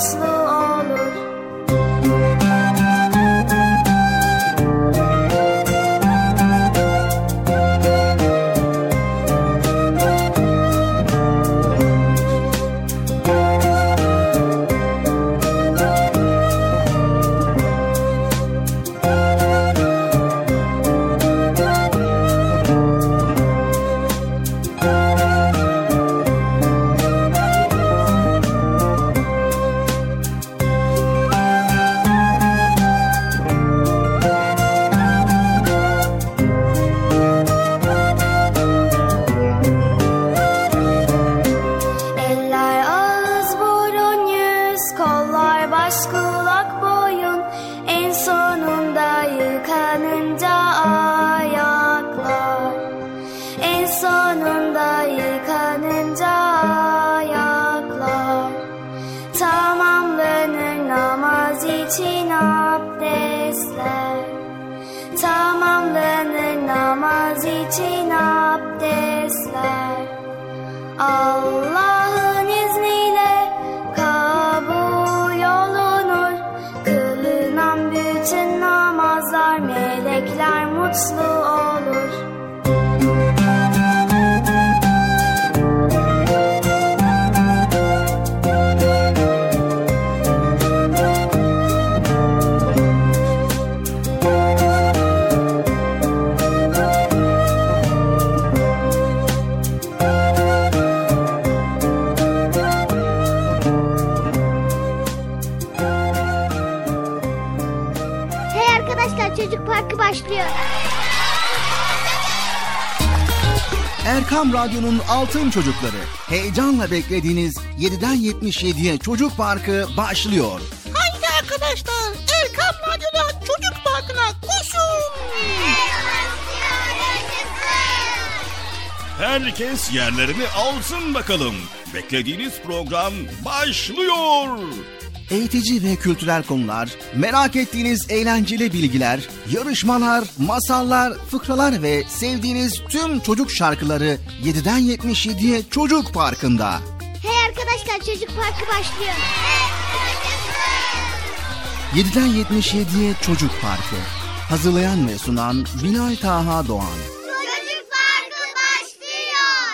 mutlu olur. Allah'ın izniyle kabul olunur. Kılınan bütün namazlar, melekler mutlu olur. Çocuk Parkı başlıyor. Erkam Radyo'nun Altın Çocukları. Heyecanla beklediğiniz 7'den 77'ye Çocuk Parkı başlıyor. Haydi arkadaşlar, Erkam Radyo'da Çocuk Parkı'na koşun. Herkes yerlerini alsın bakalım. Beklediğiniz program başlıyor. Eğitici ve kültürel konular, merak ettiğiniz eğlenceli bilgiler, yarışmalar, masallar, fıkralar ve sevdiğiniz tüm çocuk şarkıları 7'den 77'ye Çocuk Parkı'nda. Hey arkadaşlar, Çocuk Parkı başlıyor. 7'den 77'ye Çocuk Parkı. Hazırlayan ve sunan Bilal Taha Doğan. Çocuk Parkı başlıyor.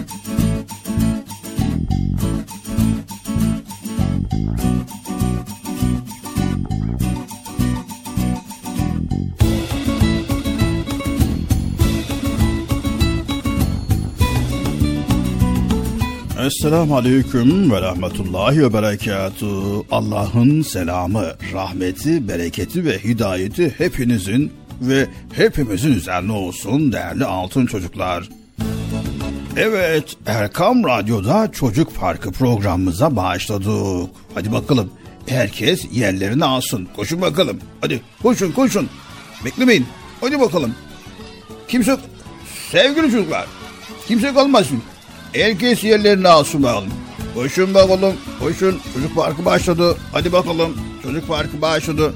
Esselamu Aleyküm ve Rahmetullahi ve Berekatuhu. Allah'ın selamı, rahmeti, bereketi ve hidayeti hepinizin ve hepimizin üzerine olsun değerli altın çocuklar. Evet, Erkam Radyo'da Çocuk Parkı programımıza başladık. Hadi bakalım, herkes yerlerini alsın. Koşun bakalım. Hadi koşun. Beklemeyin. Hadi bakalım. Kimse, sevgili çocuklar, kimse kalmasın. Herkes yerlerini alsın bakalım. Koşun bakalım. Koşun. Çocuk Parkı başladı. Hadi bakalım. Çocuk Parkı başladı.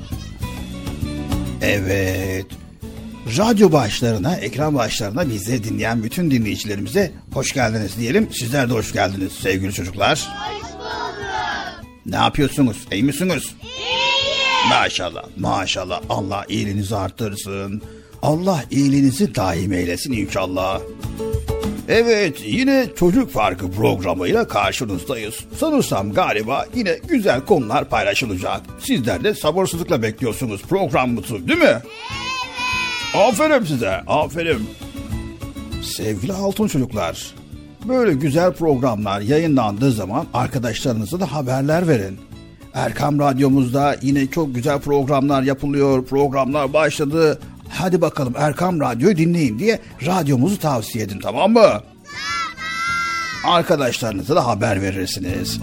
Evet. Radyo başlarına, ekran başlarına bizi dinleyen bütün dinleyicilerimize hoş geldiniz diyelim. Sizler de hoş geldiniz sevgili çocuklar. Hoş bulduk. Ne yapıyorsunuz? İyi misiniz? İyiyim. Maşallah. Allah iyiliğinizi arttırsın. Allah iyiliğinizi daim eylesin inşallah. Evet, yine Çocuk Parkı programıyla karşınızdayız. Sanırsam galiba yine güzel konular paylaşılacak. Sizler de sabırsızlıkla bekliyorsunuz programımızı, değil mi? Evet. Aferin size, aferin. Sevgili altın çocuklar, böyle güzel programlar yayınlandığı zaman arkadaşlarınıza da haberler verin. Erkam Radyomuzda yine çok güzel programlar yapılıyor, programlar başladı. Hadi bakalım Erkam Radyo'yu dinleyin diye radyomuzu tavsiye edin, tamam mı? Tamam. Arkadaşlarınıza da haber verirsiniz.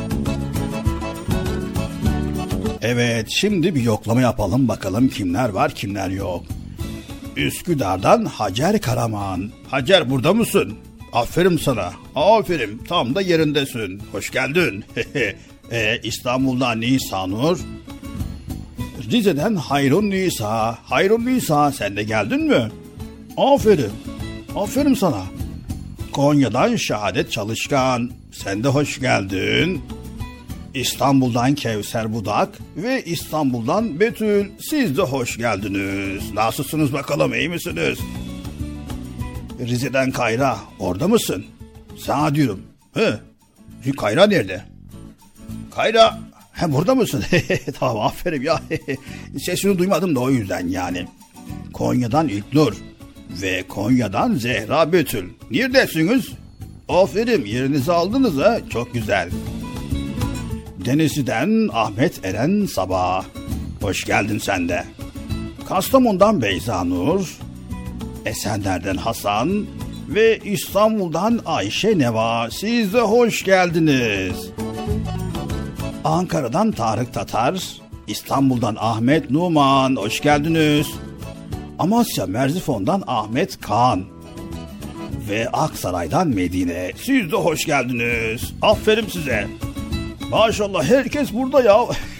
Evet, şimdi bir yoklama yapalım bakalım kimler var kimler yok. Üsküdar'dan Hacer Karaman. Hacer, burada mısın? Aferin sana. Aferin, tam da yerindesin. Hoş geldin. İstanbul'dan Nisa Nur. Rize'den Hayrun Nisa. Hayrun Nisa, sen de geldin mi? Aferin. Aferin sana. Konya'dan Şehadet Çalışkan. Sen de hoş geldin. İstanbul'dan Kevser Budak ve İstanbul'dan Betül, siz de hoş geldiniz. Nasılsınız bakalım, iyi misiniz? Rize'den Kayra, orada mısın? Sana diyorum. Kayra nerede? Kayra, burada mısın? Tamam, aferin ya. Sesini duymadım da o yüzden yani. Konya'dan İlknur ve Konya'dan Zehra Betül. Neredesiniz? Aferin, yerinizi aldınız ha, çok güzel. Denizli'den Ahmet Eren Sabah, hoş geldin sen de. Kastamonu'dan Beyza Nur, Esenler'den Hasan ve İstanbul'dan Ayşe Neva, siz de hoş geldiniz. Ankara'dan Tarık Tatar, İstanbul'dan Ahmet Numan, hoş geldiniz. Amasya Merzifon'dan Ahmet Kaan ve Aksaray'dan Medine, siz de hoş geldiniz. Aferin size. Maşallah herkes burada ya.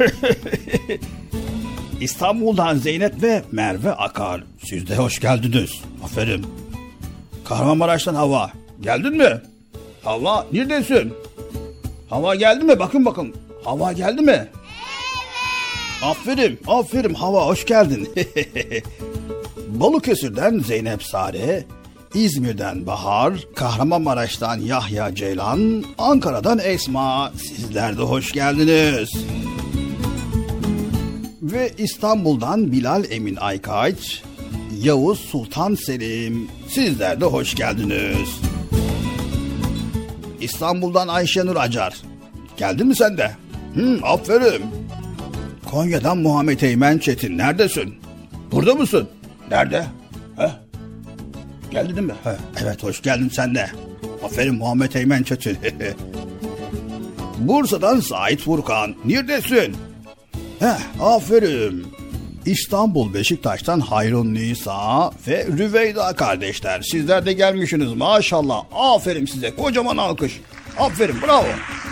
İstanbul'dan Zeynep ve Merve Akar, siz de hoş geldiniz. Aferin. Kahramanmaraş'tan Hava, geldin mi? Hava, neredesin? Hava geldi mi? Bakın. Hava geldi mi? Evet. Aferin Hava, hoş geldin. Balıkesir'den Zeynep Sare, İzmir'den Bahar, Kahramanmaraş'tan Yahya Ceylan, Ankara'dan Esma, sizler de hoş geldiniz. Ve İstanbul'dan Bilal Emin Aykaç, Yavuz Sultan Selim, sizler de hoş geldiniz. İstanbul'dan Ayşenur Acar, geldin mi sen de? Aferin. Konya'dan Muhammed Eymen Çetin, neredesin? Burada mısın? Nerede? Geldin mi? Evet, hoş geldin sen de. Aferin Muhammed Eymen Çetin. Bursa'dan Sait Furkan, neredesin? Aferin. İstanbul Beşiktaş'tan Hayrun Nisa ve Rüveyda kardeşler, sizler de gelmişsiniz maşallah. Aferin size, kocaman alkış. Aferin, bravo.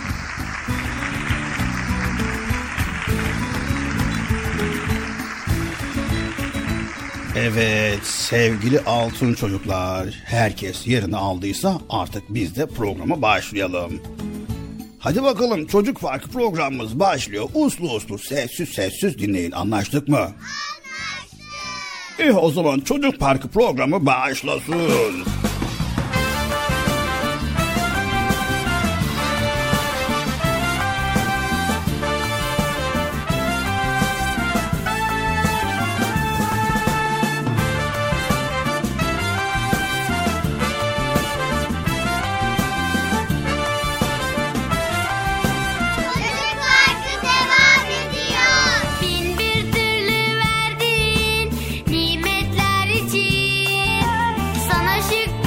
Evet sevgili altın çocuklar, herkes yerini aldıysa artık biz de programa başlayalım. Hadi bakalım, Çocuk Parkı programımız başlıyor. Uslu uslu, sessiz dinleyin, anlaştık mı? Anlaştık. O zaman Çocuk Parkı programı başlasın. Sana şükür.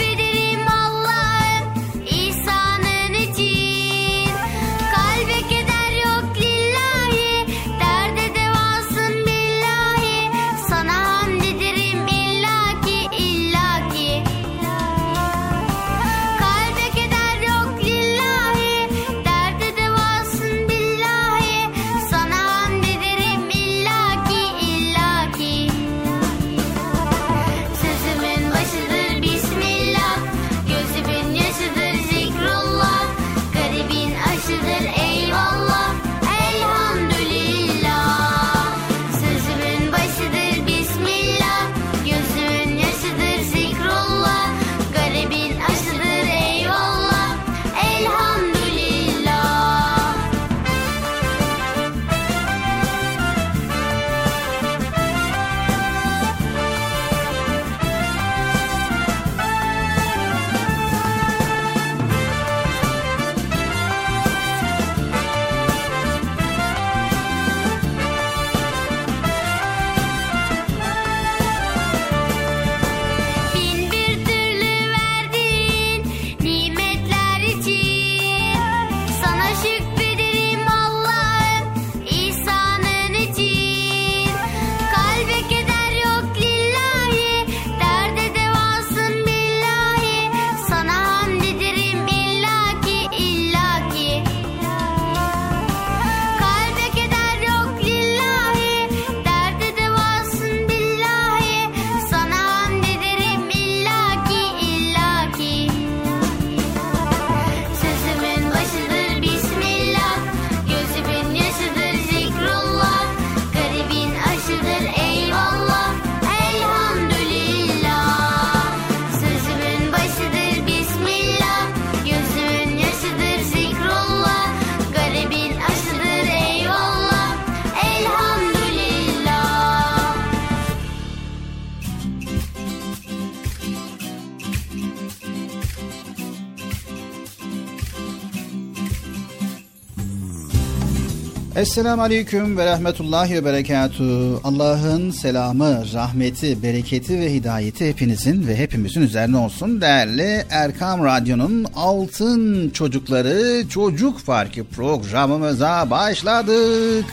Esselamu Aleyküm ve Rahmetullahi ve Berekatuhu. Allah'ın selamı, rahmeti, bereketi ve hidayeti hepinizin ve hepimizin üzerine olsun. Değerli Erkam Radyo'nun Altın Çocukları Çocuk Parkı programımıza başladık.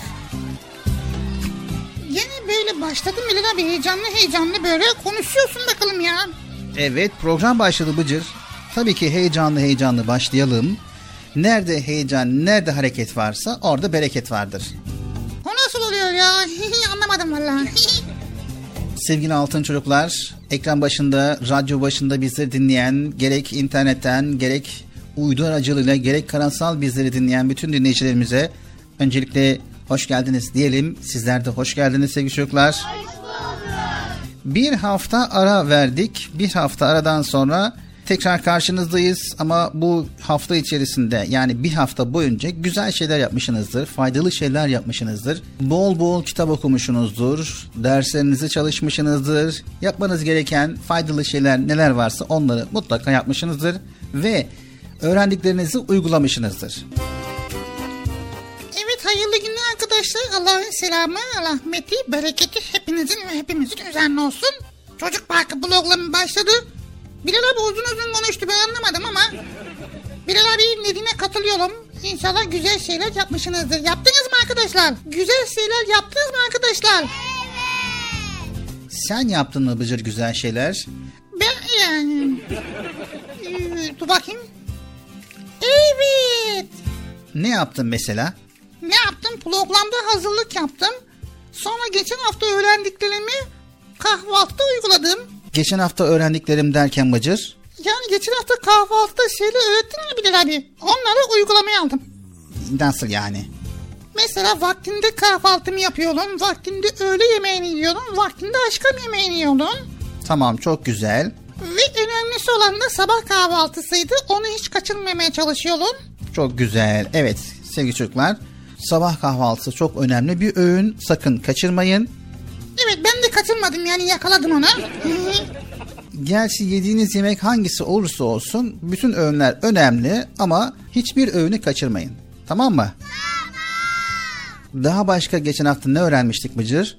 Yine böyle başladım Bilal abi, heyecanlı böyle konuşuyorsun bakalım ya. Evet, program başladı Bıcır. Tabii ki heyecanlı başlayalım. Nerede heyecan, nerede hareket varsa orada bereket vardır. O nasıl oluyor ya? Anlamadım vallahi. Sevgili altın çocuklar, ekran başında, radyo başında bizleri dinleyen, gerek internetten, gerek uydu aracılığıyla, gerek karansal bizleri dinleyen bütün dinleyicilerimize öncelikle hoş geldiniz diyelim. Sizler de hoş geldiniz sevgili çocuklar. Hoş bulduk. Bir hafta ara verdik. Bir hafta aradan sonra tekrar karşınızdayız ama bu hafta içerisinde, yani bir hafta boyunca güzel şeyler yapmışsınızdır, faydalı şeyler yapmışsınızdır. Bol bol kitap okumuşsunuzdur, derslerinizi çalışmışsınızdır. Yapmanız gereken faydalı şeyler neler varsa onları mutlaka yapmışsınızdır ve öğrendiklerinizi uygulamışsınızdır. Evet, hayırlı günler arkadaşlar. Allah'ın selamı, rahmeti, bereketi hepinizin ve hepimizin üzerine olsun. Çocuk Parkı bloglarım başladı. Bilal abi uzun konuştu, ben anlamadım ama Bilal abi dediğine katılıyorum. İnşallah güzel şeyler yapmışsınızdır. Yaptınız mı arkadaşlar? Güzel şeyler yaptınız mı arkadaşlar? Evet. Sen yaptın mı Bıcır güzel şeyler? Ben yani... dur bakayım. Evet. Ne yaptın mesela? Ne yaptım? Programda hazırlık yaptım. Sonra geçen hafta öğrendiklerimi kahvaltıda uyguladım. Geçen hafta öğrendiklerim derken Bıcır? Yani geçen hafta kahvaltıda şeyler öğrettin mi Bilal abi? Onları uygulamaya aldım. Nasıl yani? Mesela vaktinde kahvaltımı yapıyorum, vaktinde öğle yemeğini yiyorum, vaktinde akşam yemeğini yiyorum. Tamam, çok güzel. Ve önemlisi olan da sabah kahvaltısıydı. Onu hiç kaçırmamaya çalışıyorum. Çok güzel. Evet sevgili çocuklar, sabah kahvaltısı çok önemli bir öğün. Sakın kaçırmayın. Evet, ben de kaçırmadım, yani yakaladım onu. Gerçi yediğiniz yemek hangisi olursa olsun bütün öğünler önemli ama hiçbir öğünü kaçırmayın. Tamam mı? Tamam. Daha başka geçen hafta ne öğrenmiştik Bıcır?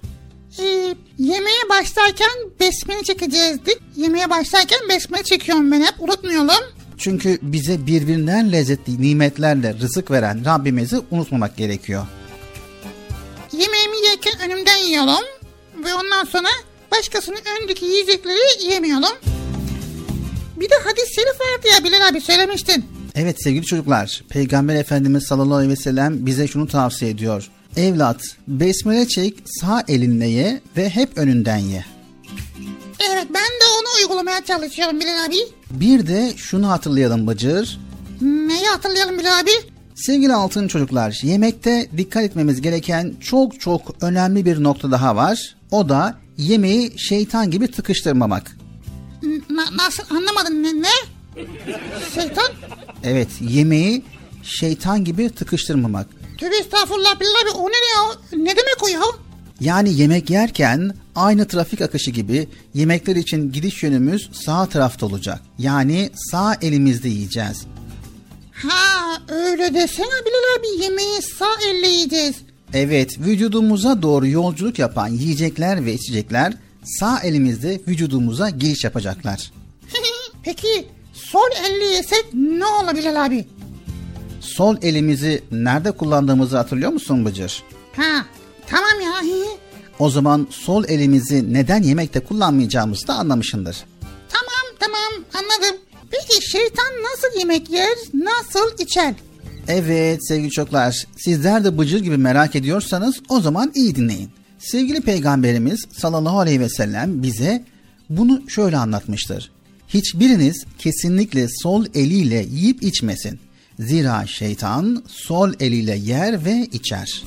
Yemeğe başlarken besmele çekeceğizdik. Yemeğe başlarken besmele çekiyorum ben hep, unutmuyorum. Çünkü bize birbirinden lezzetli nimetlerle rızık veren Rabbimizi unutmamak gerekiyor. Yemeğimi yerken önümden yiyorum. Ve ondan sonra başkasının önündeki yiyecekleri yiyemiyorum. Bir de hadis-i şerif vardı ya Bilal abi, söylemiştin. Evet sevgili çocuklar, Peygamber Efendimiz sallallahu aleyhi ve sellem bize şunu tavsiye ediyor. Evlat, besmele çek, sağ elinle ye ve hep önünden ye. Evet, ben de onu uygulamaya çalışıyorum Bilal abi. Bir de şunu hatırlayalım Bıcır. Neyi hatırlayalım Bilal abi? Sevgili altın çocuklar, yemekte dikkat etmemiz gereken çok önemli bir nokta daha var. O da yemeği şeytan gibi tıkıştırmamak. Nasıl, anlamadım, ne? Şeytan? Evet, yemeği şeytan gibi tıkıştırmamak. Tövbe estağfurullah Bilal abi, o ne ya? Ne demek o ya? Yani yemek yerken aynı trafik akışı gibi yemekler için gidiş yönümüz sağ tarafta olacak. Yani sağ elimizde yiyeceğiz. Ha, öyle desene Bilal abi, yemeği sağ elle yiyeceğiz. Evet, vücudumuza doğru yolculuk yapan yiyecekler ve içecekler sağ elimizde vücudumuza giriş yapacaklar. Peki sol elle yesek ne olur Bilal abi? Sol elimizi nerede kullandığımızı hatırlıyor musun Bıcır? Ha, tamam ya. O zaman sol elimizi neden yemekte kullanmayacağımızı da anlamışsındır. Tamam anladım. Peki şeytan nasıl yemek yer, nasıl içer? Evet sevgili çocuklar, sizler de Bıcır gibi merak ediyorsanız o zaman iyi dinleyin. Sevgili Peygamberimiz sallallahu aleyhi ve sellem bize bunu şöyle anlatmıştır. Hiçbiriniz kesinlikle sol eliyle yiyip içmesin. Zira şeytan sol eliyle yer ve içer.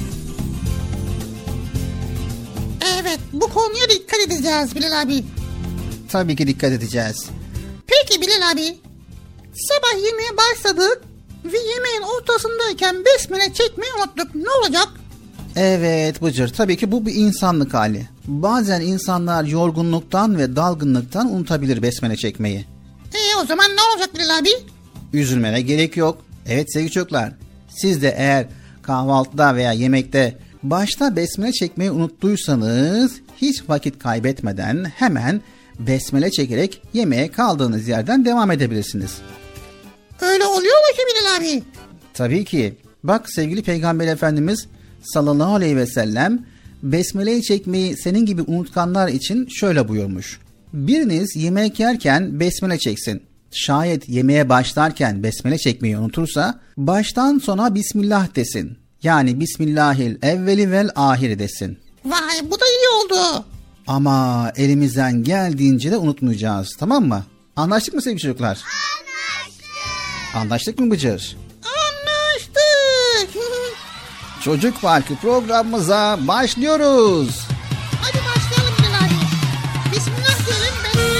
Evet, bu konuya dikkat edeceğiz Bilal abi. Tabii ki dikkat edeceğiz. Peki Bilal abi, sabah yemeğe başladık ve yemeğin ortasındayken besmele çekmeyi unuttuk. Ne olacak? Evet Bıcır, tabii ki bu bir insanlık hali. Bazen insanlar yorgunluktan ve dalgınlıktan unutabilir besmele çekmeyi. O zaman ne olacak Bilal abi? Üzülmene gerek yok. Evet sevgili çocuklar, siz de eğer kahvaltıda veya yemekte başta besmele çekmeyi unuttuysanız hiç vakit kaybetmeden hemen besmele çekerek yemeğe kaldığınız yerden devam edebilirsiniz. Öyle oluyor mu ki Bilal abi? Tabii ki. Bak sevgili Peygamber Efendimiz sallallahu aleyhi ve sellem besmeleyi çekmeyi senin gibi unutkanlar için şöyle buyurmuş. Biriniz yemek yerken besmele çeksin. Şayet yemeğe başlarken besmele çekmeyi unutursa baştan sona Bismillah desin. Yani Bismillahil evveli vel ahiri desin. Vay, bu da iyi oldu. Ama elimizden geldiğince de unutmayacağız, tamam mı? Anlaştık mı sevgili çocuklar? Anlaştık. Anlaştık mı Bıcır? Anlaştık. Çocuk Parkı programımıza başlıyoruz. Hadi başlayalım Bilal abi. Bismillah diyelim.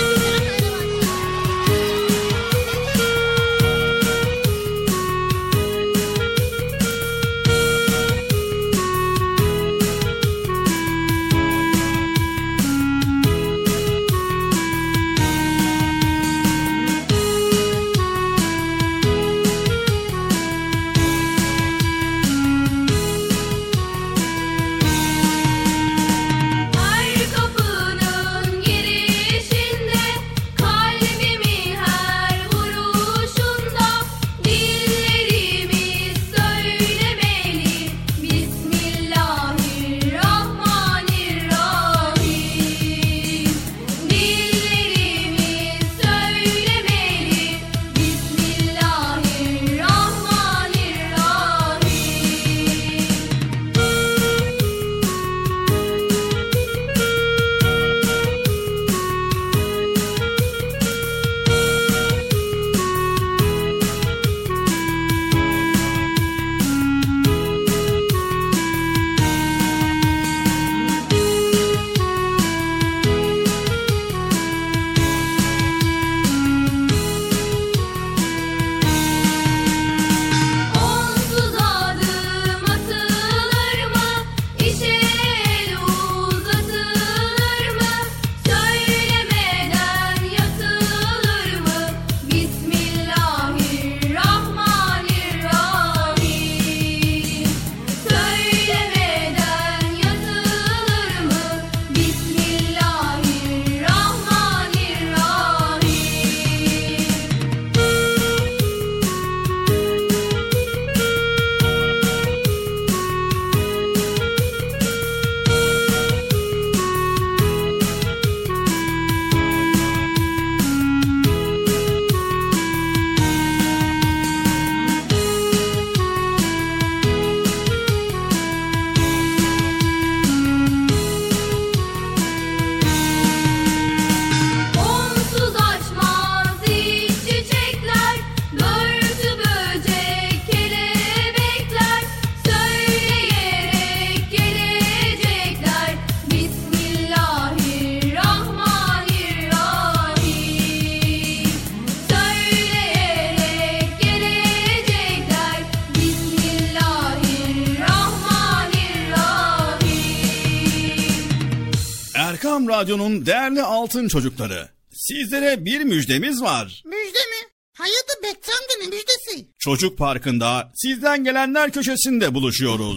Erkam Radyo'nun değerli altın çocukları, sizlere bir müjdemiz var. Müjde mi? Hayırdır Bekçi amca, ne müjdesi? Çocuk Parkı'nda sizden gelenler köşesinde buluşuyoruz.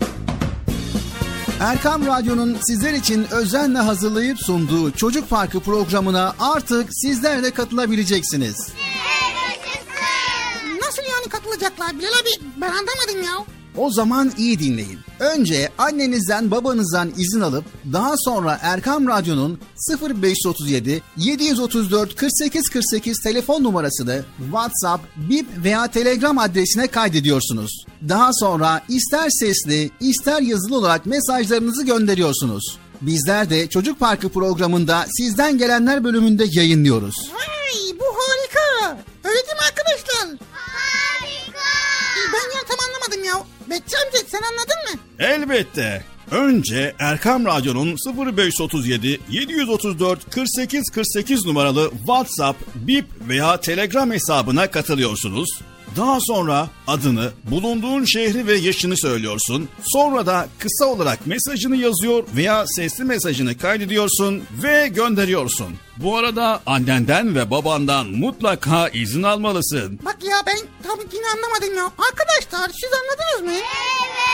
Erkam Radyo'nun sizler için özenle hazırlayıp sunduğu Çocuk Parkı programına artık sizler de katılabileceksiniz. Nasıl yani katılacaklar Bilal abi? Ben anlamadım ya. O zaman iyi dinleyin. Önce annenizden babanızdan izin alıp daha sonra Erkam Radyo'nun 0537 734 48 48 telefon numarasını WhatsApp, Bip veya Telegram adresine kaydediyorsunuz. Daha sonra ister sesli ister yazılı olarak mesajlarınızı gönderiyorsunuz. Bizler de Çocuk Parkı programında sizden gelenler bölümünde yayınlıyoruz. Vay, bu harika. Öyle değil mi arkadaşlar? Harika. Ben ya tam anlamadım ya. Bekçi amca sen anladın mı? Elbette. Önce Erkam Radyo'nun 0537 734 48 48 numaralı WhatsApp, Bip veya Telegram hesabına katılıyorsunuz. Daha sonra adını, bulunduğun şehri ve yaşını söylüyorsun. Sonra da kısa olarak mesajını yazıyor veya sesli mesajını kaydediyorsun ve gönderiyorsun. Bu arada annenden ve babandan mutlaka izin almalısın. Bak ya ben tam yine anlamadım ya. Arkadaşlar siz anladınız mı? Evet.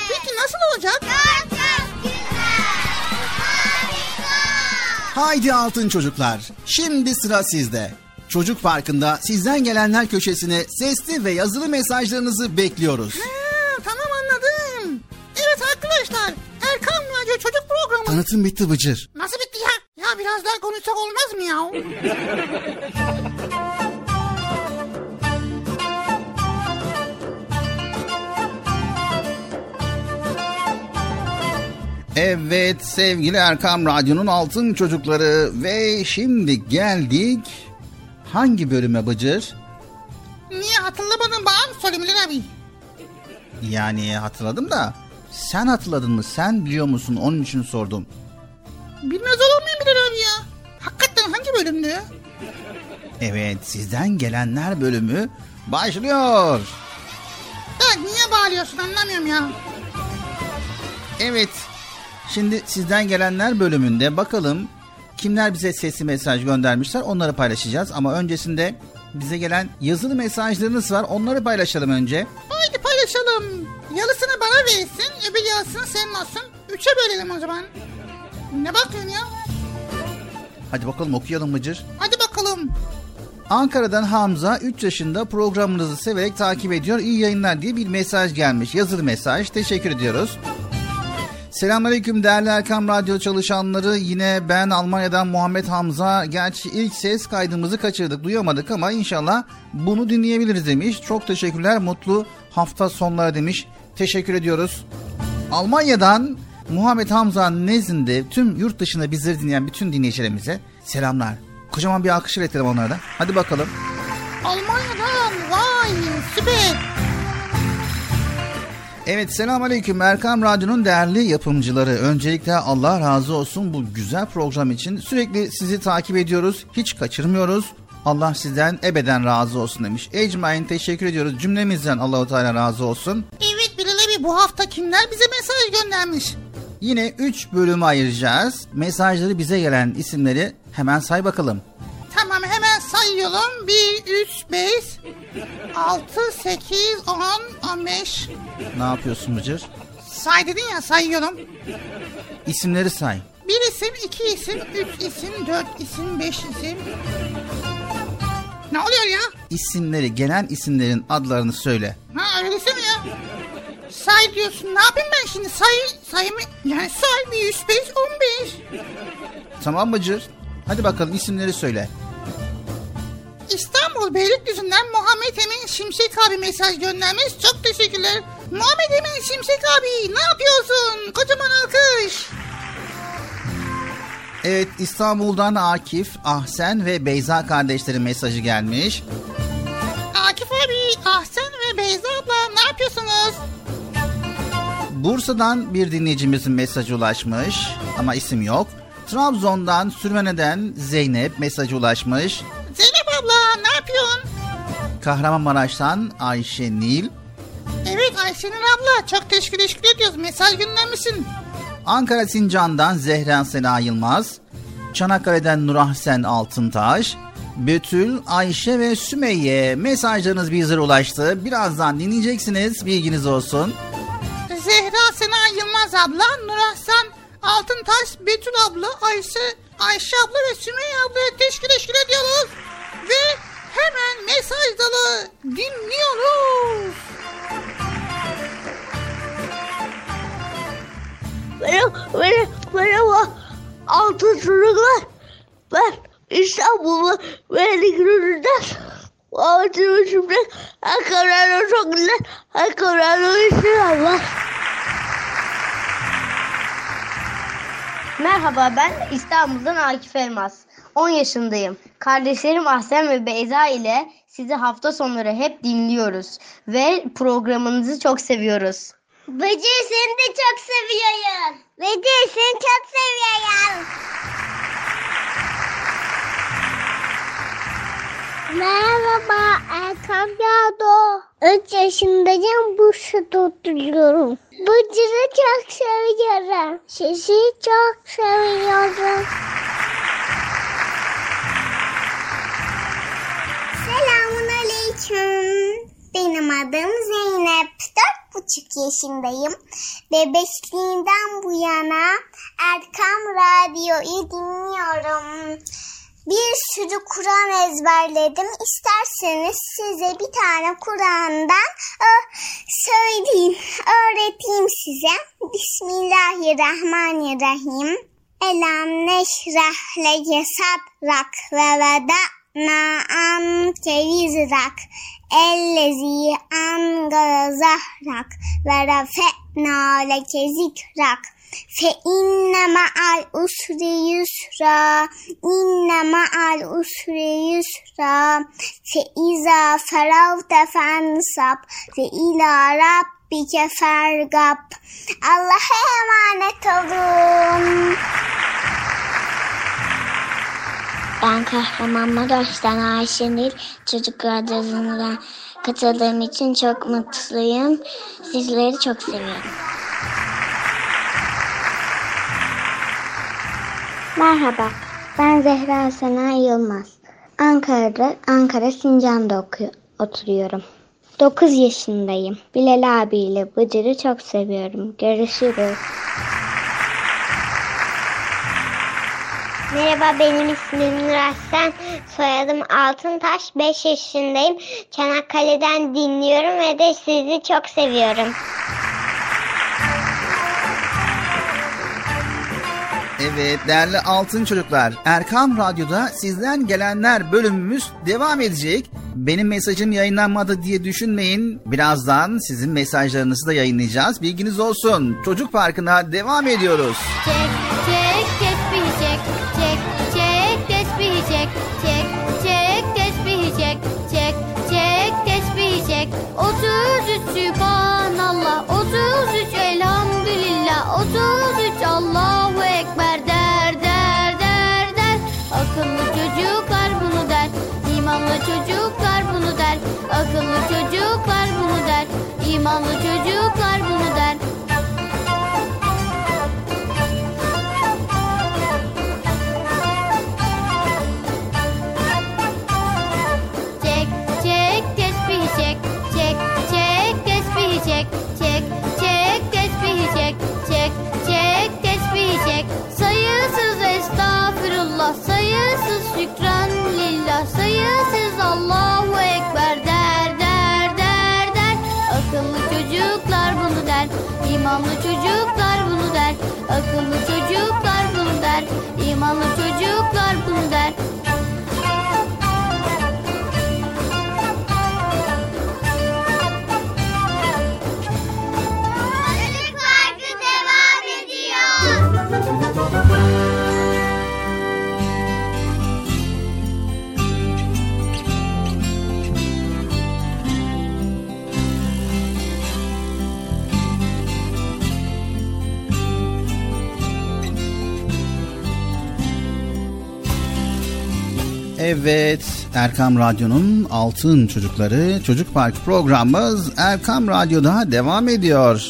Peki nasıl olacak? Çok güzel. Harika. Haydi altın çocuklar, şimdi sıra sizde. Çocuk Parkı'nda sizden gelenler köşesine sesli ve yazılı mesajlarınızı bekliyoruz. Tamam anladım. Evet arkadaşlar, Erkam Radyo Çocuk Programı. Tanıtım bitti Bıcır. Nasıl bitti ya? Ya biraz daha konuşsak olmaz mı ya? Evet sevgili Erkam Radyo'nun altın çocukları ve şimdi geldik hangi bölüme Bıcır? Niye hatırlamadın bana mı sorayım Bilal abi? Yani hatırladım da sen hatırladın mı? Sen biliyor musun? Onun için sordum. Bilmez olur muyum Bilal abi ya? Hakikaten hangi bölümdü ya? Evet, sizden gelenler bölümü başlıyor. Ya niye bağırıyorsun anlamıyorum ya. Evet, şimdi sizden gelenler bölümünde bakalım kimler bize sesli mesaj göndermişler, onları paylaşacağız. Ama öncesinde bize gelen yazılı mesajlarınız var, onları paylaşalım önce. Haydi paylaşalım. Yarısını bana versin, öbür yarısını senin olsun. 3'e bölelim o zaman. Ne bakıyorsun ya? Hadi bakalım okuyalım Bıcır. Hadi bakalım. Ankara'dan Hamza 3 yaşında, programınızı severek takip ediyor. İyi yayınlar diye bir mesaj gelmiş. Yazılı mesaj. Teşekkür ediyoruz. Selamünaleyküm değerli Erkam Radyo çalışanları. Yine ben Almanya'dan Muhammed Hamza. Gerçi ilk ses kaydımızı kaçırdık, duyamadık ama inşallah bunu dinleyebiliriz demiş. Çok teşekkürler. Mutlu hafta sonları demiş. Teşekkür ediyoruz. Almanya'dan Muhammed Hamza'nın nezdinde tüm yurt dışında bizleri dinleyen bütün dinleyicilerimize selamlar. Kocaman bir alkış iletelim onlara da. Hadi bakalım. Almanya'dan vay süper. Evet, selamünaleyküm Erkam Radyo'nun değerli yapımcıları. Öncelikle Allah razı olsun bu güzel program için. Sürekli sizi takip ediyoruz. Hiç kaçırmıyoruz. Allah sizden ebeden razı olsun demiş. Ecmain teşekkür ediyoruz. Cümlemizden Allah-u Teala razı olsun. Evet Bilal abi, bu hafta kimler bize mesaj göndermiş? Yine 3 bölüme ayıracağız. Mesajları bize gelen isimleri hemen say bakalım. Tamam hemen sayıyorum. 1, 3, 5, 6, 8, 10, 15. Ne yapıyorsun Bıcır? Say dedin ya, sayıyorum. İsimleri say. 1 isim, 2 isim, 3 isim, 4 isim, 5 isim. Ne oluyor ya? İsimleri, gelen isimlerin adlarını söyle. Ha öylesi mi ya? Say diyorsun. Ne yapayım ben şimdi? Sayımı yani say 1, 3, 5, 15. Tamam Bıcır. Hadi bakalım isimleri söyle. İstanbul Beylikdüzü'nden Muhammed Emin Şimşek abi mesaj göndermiş. Çok teşekkürler. Muhammed Emin Şimşek abi ne yapıyorsun? Kocaman alkış. Evet, İstanbul'dan Akif, Ahsen ve Beyza kardeşlerin mesajı gelmiş. Akif abi, Ahsen ve Beyza abla ne yapıyorsunuz? Bursa'dan bir dinleyicimizin mesajı ulaşmış ama isim yok. Trabzon'dan Sürmene'den Zeynep mesajı ulaşmış. Zeynep abla ne yapıyorsun? Kahramanmaraş'tan Ayşe Nil. Evet Ayşenur abla, çok teşekkür ediyoruz. Mesaj göndermişsin. Ankara Sincan'dan Zehra Sena Yılmaz. Çanakkale'den Nurahsen Altıntaş. Betül, Ayşe ve Sümeyye mesajlarınız bizlere ulaştı. Birazdan dinleyeceksiniz, bilginiz olsun. Zehra Sena Yılmaz abla, Nurahsen Altıntaş, Betül abla, Ayşe abla ve Sümeyye ablaya teşekkür ediyoruz. Ve hemen mesajları dinliyoruz. Merhaba altın çocuklar. Ben İstanbul'da Beylikdüzü'nden Muhammed'in şimdi Erkam Radyo çok güzel. Erkam Radyo'yu istiyorlar. Merhaba, ben İstanbul'dan Akif Elmas. 10 yaşındayım. Kardeşlerim Ahsen ve Beyza ile sizi hafta sonları hep dinliyoruz. Ve programınızı çok seviyoruz. Bıcır seni de çok seviyorum. Bıcır seni çok seviyorum. Merhaba Erkam Radyo. 3 yaşındayım, Bursa'da oturuyorum. Bıcır'ı çok seviyorum. Sizi çok seviyorum. Selamun aleyküm. Benim adım Zeynep. 4 yaşındayım. Bebekliğimden bu yana Erkam Radyo'yu dinliyorum. Bir sürü Kur'an ezberledim. İsterseniz size bir tane Kur'an'dan söyleyeyim, öğreteyim size. Bismillahirrahmanirrahim. Elam neşrah leke sadrak ve veda'na anke vizrak. Ellezi angara zahrak ve rafe'na leke zikrak. Fe inne ma'al usri yusra, inne ma'al usri yusra, fe iza feravte fensab, ve ila rabbike fergab. Allah'a emanet olun. Ben Kahramanmaraş'tan Ayşenil. Çocuk Radyosu'na katıldığım için çok mutluyum. Sizleri çok seviyorum. Merhaba, ben Zehra Sena Yılmaz. Ankara Sincan'da oturuyorum. 9 yaşındayım. Bilal abiyle Bıcır'ı çok seviyorum. Görüşürüz. Merhaba, benim ismim Nuraslan. Soyadım Altıntaş. 5 yaşındayım. Çanakkale'den dinliyorum ve de sizi çok seviyorum. Evet değerli altın çocuklar, Erkam Radyo'da sizden gelenler bölümümüz devam edecek. Benim mesajım yayınlanmadı diye düşünmeyin. Birazdan sizin mesajlarınızı da yayınlayacağız. Bilginiz olsun. Çocuk Parkı'na devam ediyoruz. Çek çek tesbih çek, çek çek tesbih çek, çek çek tesbih çek, çek çek tesbih çek. 33 Sübhanallah, 33 Elhamdülillah, 33 Allahu Ekber der der der der. Akıllı çocuklar bunu der, imanlı çocuklar bunu der. Akıllı çocuklar bunu der, imanlı çocuklar bunu der. Çek çek tesbih çek, çek çek tesbih çek, çek çek tesbih çek, çek çek tesbih çek. Sayısız estağfirullah, sayısız şükran lillah, sayısız Allahu Ekber der der der der. Akıllı çocuklar bunu der, imanlı çocuklar bunu der. Akıllı çocuklar bunu der, imanlı çocuklar bunu der. Çocuk Parkı devam ediyor. Evet, Erkam Radyo'nun Altın Çocukları Çocuk Park programımız Erkam Radyo'da devam ediyor.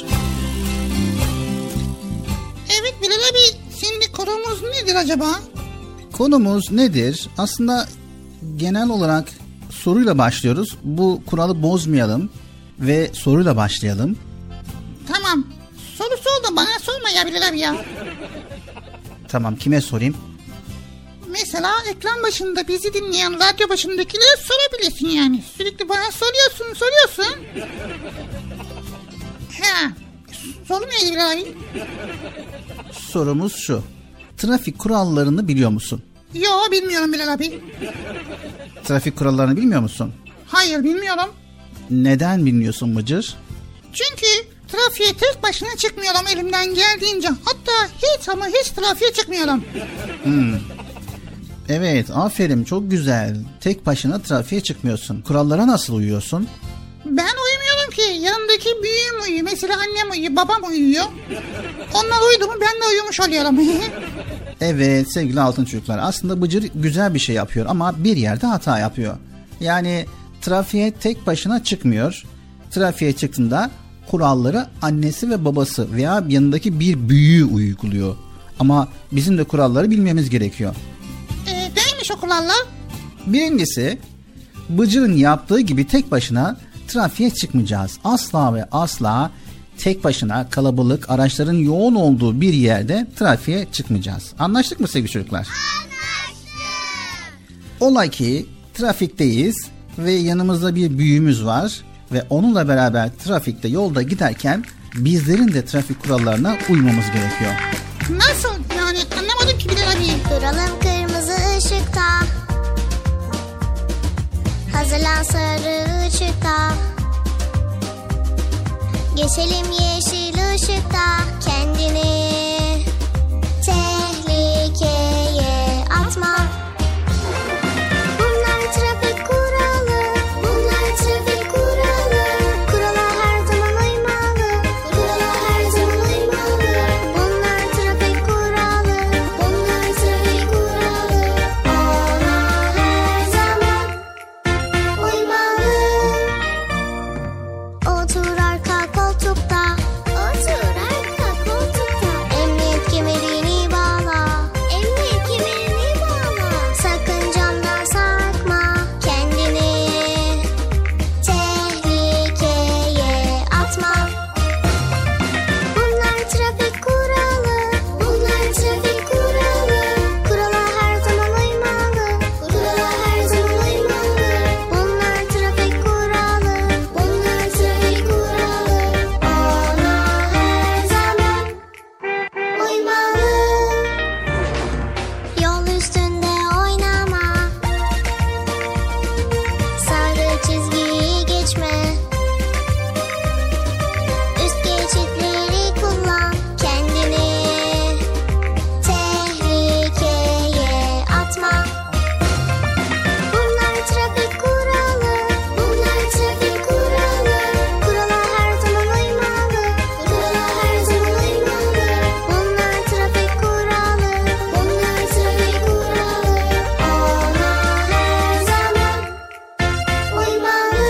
Evet Bilal abi, şimdi konumuz nedir acaba? Konumuz nedir? Aslında genel olarak soruyla başlıyoruz. Bu kuralı bozmayalım ve soruyla başlayalım. Tamam. Soru sor da bana sorma ya Bilal abi ya. Tamam, kime sorayım? Mesela ekran başında bizi dinleyen radyo başındakilere sorabilirsin yani. Sürekli bana soruyorsun. Ha. Soru neydi Bilal abi? Sorumuz şu. Trafik kurallarını biliyor musun? Yo, bilmiyorum Bilal abi. Trafik kurallarını bilmiyor musun? Hayır, bilmiyorum. Neden bilmiyorsun Bıcır? Çünkü trafiğe tek başına çıkmıyorum elimden geldiğince. Hatta hiç trafiğe çıkmıyorum. Evet, aferin, çok güzel. Tek başına trafiğe çıkmıyorsun. Kurallara nasıl uyuyorsun? Ben uyumuyorum ki. Yanımdaki büyüğüm uyuyor. Mesela annem uyuyor, babam uyuyor. Onlar uyudu mu ben de uyumuş oluyorum. Evet sevgili altın çocuklar, aslında Bıcır güzel bir şey yapıyor ama bir yerde hata yapıyor. Yani trafiğe tek başına çıkmıyor. Trafiğe çıktığında kuralları annesi ve babası veya yanındaki bir büyüğü uyguluyor. Ama bizim de kuralları bilmemiz gerekiyor. Neymiş o kurallar? Birincisi, Bıcır'ın yaptığı gibi tek başına trafiğe çıkmayacağız. Asla ve asla tek başına kalabalık araçların yoğun olduğu bir yerde trafiğe çıkmayacağız. Anlaştık mı sevgili çocuklar? Anlaştık. Ola ki trafikteyiz ve yanımızda bir büyüğümüz var ve onunla beraber trafikte yolda giderken bizlerin de trafik kurallarına uymamız gerekiyor. Nasıl yani, anlamadım ki Bilal abi. Duralım kırmızı ışıkta, hazırlan sarı ışıkta, geçelim yeşil ışıkta, kendini tehlikeye atma. Bunlar trafik kuralı, bunlar trafik kuralı, kurala her zaman uymalı, kurala her zaman uymalı. Bunlar trafik kuralı, bunlar trafik kuralı, ona her zaman uymalı. Otur arka koltukta, otur arka koltukta, emniyet kemerini bağla, emniyet kemerini bağla. Sakın camdan sarkma, kendini tehlikeye atma. Bunlar trafik kuralı, bunlar trafik kuralı, kurala her zaman uymalı, kurala her zaman uymalı. Bunlar trafik kuralı, bunlar trafik kuralı, ona her zaman uymalı. Yol üstünde oynama, sarı çizgiyi geçme, üst geçitleri kullan, kendini tehlikeye atma. Bunlar trafik kuralı, bunlar trafik kuralı, kurala her zaman uymalı, kurala her zaman uymalı. Bunlar trafik kuralı, bunlar trafik kuralı, ona her zaman uymalı.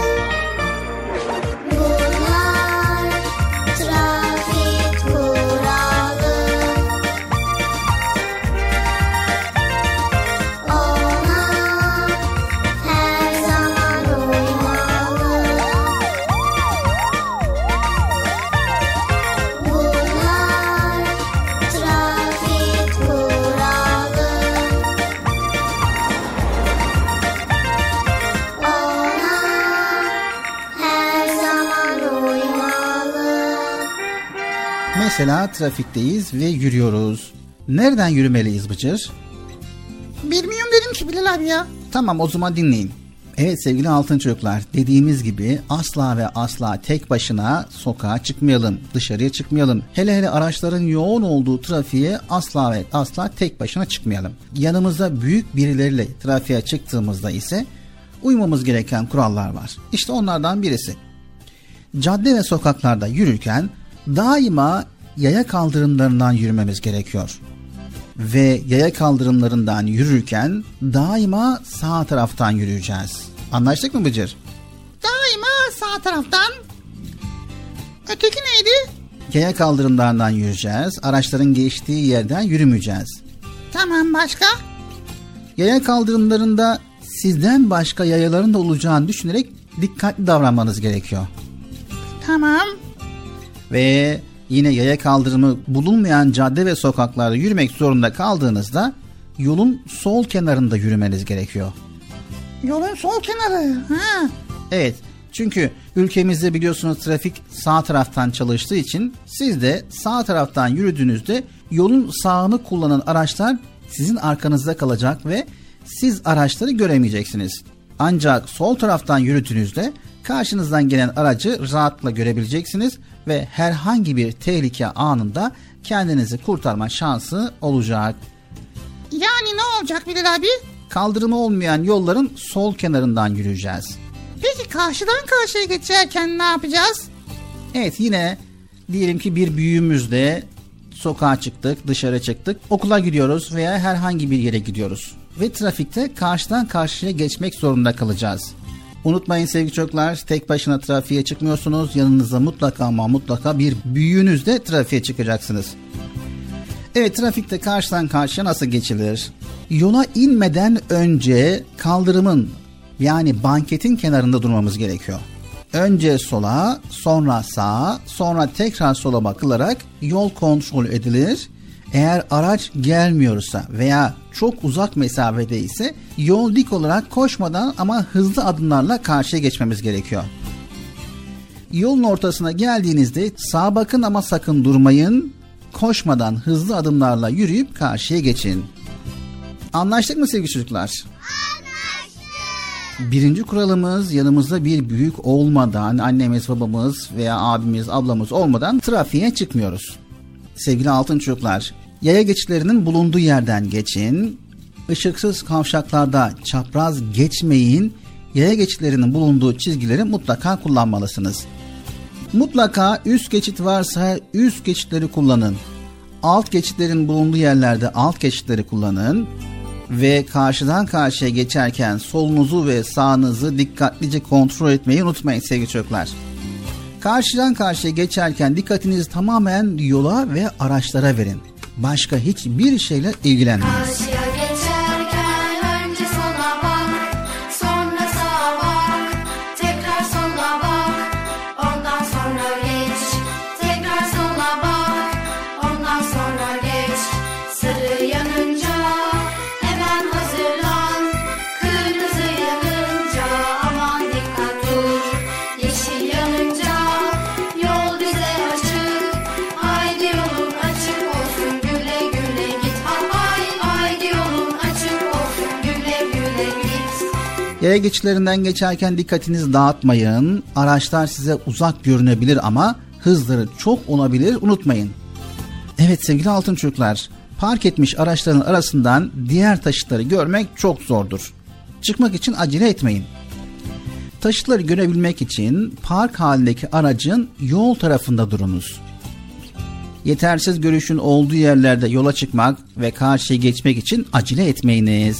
Bunlar trafik kuralı, ona her zaman uymalı. Bunlar trafik kuralı, ona her zaman uymalı. Mesela trafikteyiz ve yürüyoruz. Nereden yürümeliyiz Bıcır? Bilmiyorum dedim ki Bilal abi ya. Tamam, o zaman dinleyin. Evet sevgili altın çocuklar, dediğimiz gibi asla ve asla tek başına sokağa çıkmayalım, dışarıya çıkmayalım. Hele hele araçların yoğun olduğu trafiğe asla ve asla tek başına çıkmayalım. Yanımızda büyük birileriyle trafiğe çıktığımızda ise uymamız gereken kurallar var. İşte onlardan birisi. Cadde ve sokaklarda yürürken daima yaya kaldırımlarından yürümemiz gerekiyor. Ve yaya kaldırımlarından yürürken daima sağ taraftan yürüyeceğiz. Anlaştık mı Bıcır? Daima sağ taraftan. Öteki neydi? Yaya kaldırımlarından yürüyeceğiz. Araçların geçtiği yerden yürümeyeceğiz. Tamam, başka? Yaya kaldırımlarında sizden başka yayaların da olacağını düşünerek dikkatli davranmanız gerekiyor. Tamam. Ve yine yaya kaldırımı bulunmayan cadde ve sokaklarda yürümek zorunda kaldığınızda yolun sol kenarında yürümeniz gerekiyor. Yolun sol kenarı. Ha. Evet, çünkü ülkemizde biliyorsunuz trafik sağ taraftan çalıştığı için siz de sağ taraftan yürüdüğünüzde yolun sağını kullanan araçlar sizin arkanızda kalacak ve siz araçları göremeyeceksiniz. Ancak sol taraftan yürüdüğünüzde karşınızdan gelen aracı rahatlıkla görebileceksiniz ve herhangi bir tehlike anında kendinizi kurtarma şansı olacak. Yani ne olacak Bilal abi? Kaldırımı olmayan yolların sol kenarından yürüyeceğiz. Peki karşıdan karşıya geçerken ne yapacağız? Evet, yine diyelim ki bir büyüğümüzle sokağa çıktık, dışarı çıktık, okula gidiyoruz veya herhangi bir yere gidiyoruz. Ve trafikte karşıdan karşıya geçmek zorunda kalacağız. Unutmayın sevgili çocuklar, tek başına trafiğe çıkmıyorsunuz. Yanınıza mutlaka ama mutlaka bir büyüğünüzle trafiğe çıkacaksınız. Evet, trafikte karşıdan karşıya nasıl geçilir? Yola inmeden önce kaldırımın yani banketin kenarında durmamız gerekiyor. Önce sola, sonra sağa, sonra tekrar sola bakılarak yol kontrol edilir. Eğer araç gelmiyorsa veya çok uzak mesafede ise yol dik olarak koşmadan ama hızlı adımlarla karşıya geçmemiz gerekiyor. Yolun ortasına geldiğinizde sağa bakın ama sakın durmayın. Koşmadan hızlı adımlarla yürüyüp karşıya geçin. Anlaştık mı sevgili çocuklar? Anlaştık. Birinci kuralımız, yanımızda bir büyük olmadan, annemiz, babamız veya abimiz, ablamız olmadan trafiğe çıkmıyoruz. Sevgili altın çocuklar, yaya geçitlerinin bulunduğu yerden geçin. Işıksız kavşaklarda çapraz geçmeyin. Yaya geçitlerinin bulunduğu çizgileri mutlaka kullanmalısınız. Mutlaka üst geçit varsa üst geçitleri kullanın. Alt geçitlerin bulunduğu yerlerde alt geçitleri kullanın. Ve karşıdan karşıya geçerken solunuzu ve sağınızı dikkatlice kontrol etmeyi unutmayın sevgili çocuklar. Karşıdan karşıya geçerken dikkatinizi tamamen yola ve araçlara verin. Başka hiçbir şeyle ilgilenmeyin. Karşıya geçerken önce sola bak, sonra sağa bak, tekrar sola bak, ondan sonra geç, tekrar sola bak, ondan sonra geç. Sarı yanınca hemen hazırlan, kırmızı yanınca aman dikkat dur, yeşil yanınca yol bize açık, haydi yolun açık olsun, güle güle git. Haydi yolun açık olsun, güle güle git. Yaya geçitlerinden geçerken dikkatinizi dağıtmayın. Araçlar size uzak görünebilir ama hızları çok olabilir, unutmayın. Evet sevgili altın çocuklar, park etmiş araçların arasından diğer taşıtları görmek çok zordur. Çıkmak için acele etmeyin. Taşıtları görebilmek için park halindeki aracın yol tarafında durunuz. Yetersiz görüşün olduğu yerlerde yola çıkmak ve karşıya geçmek için acele etmeyiniz.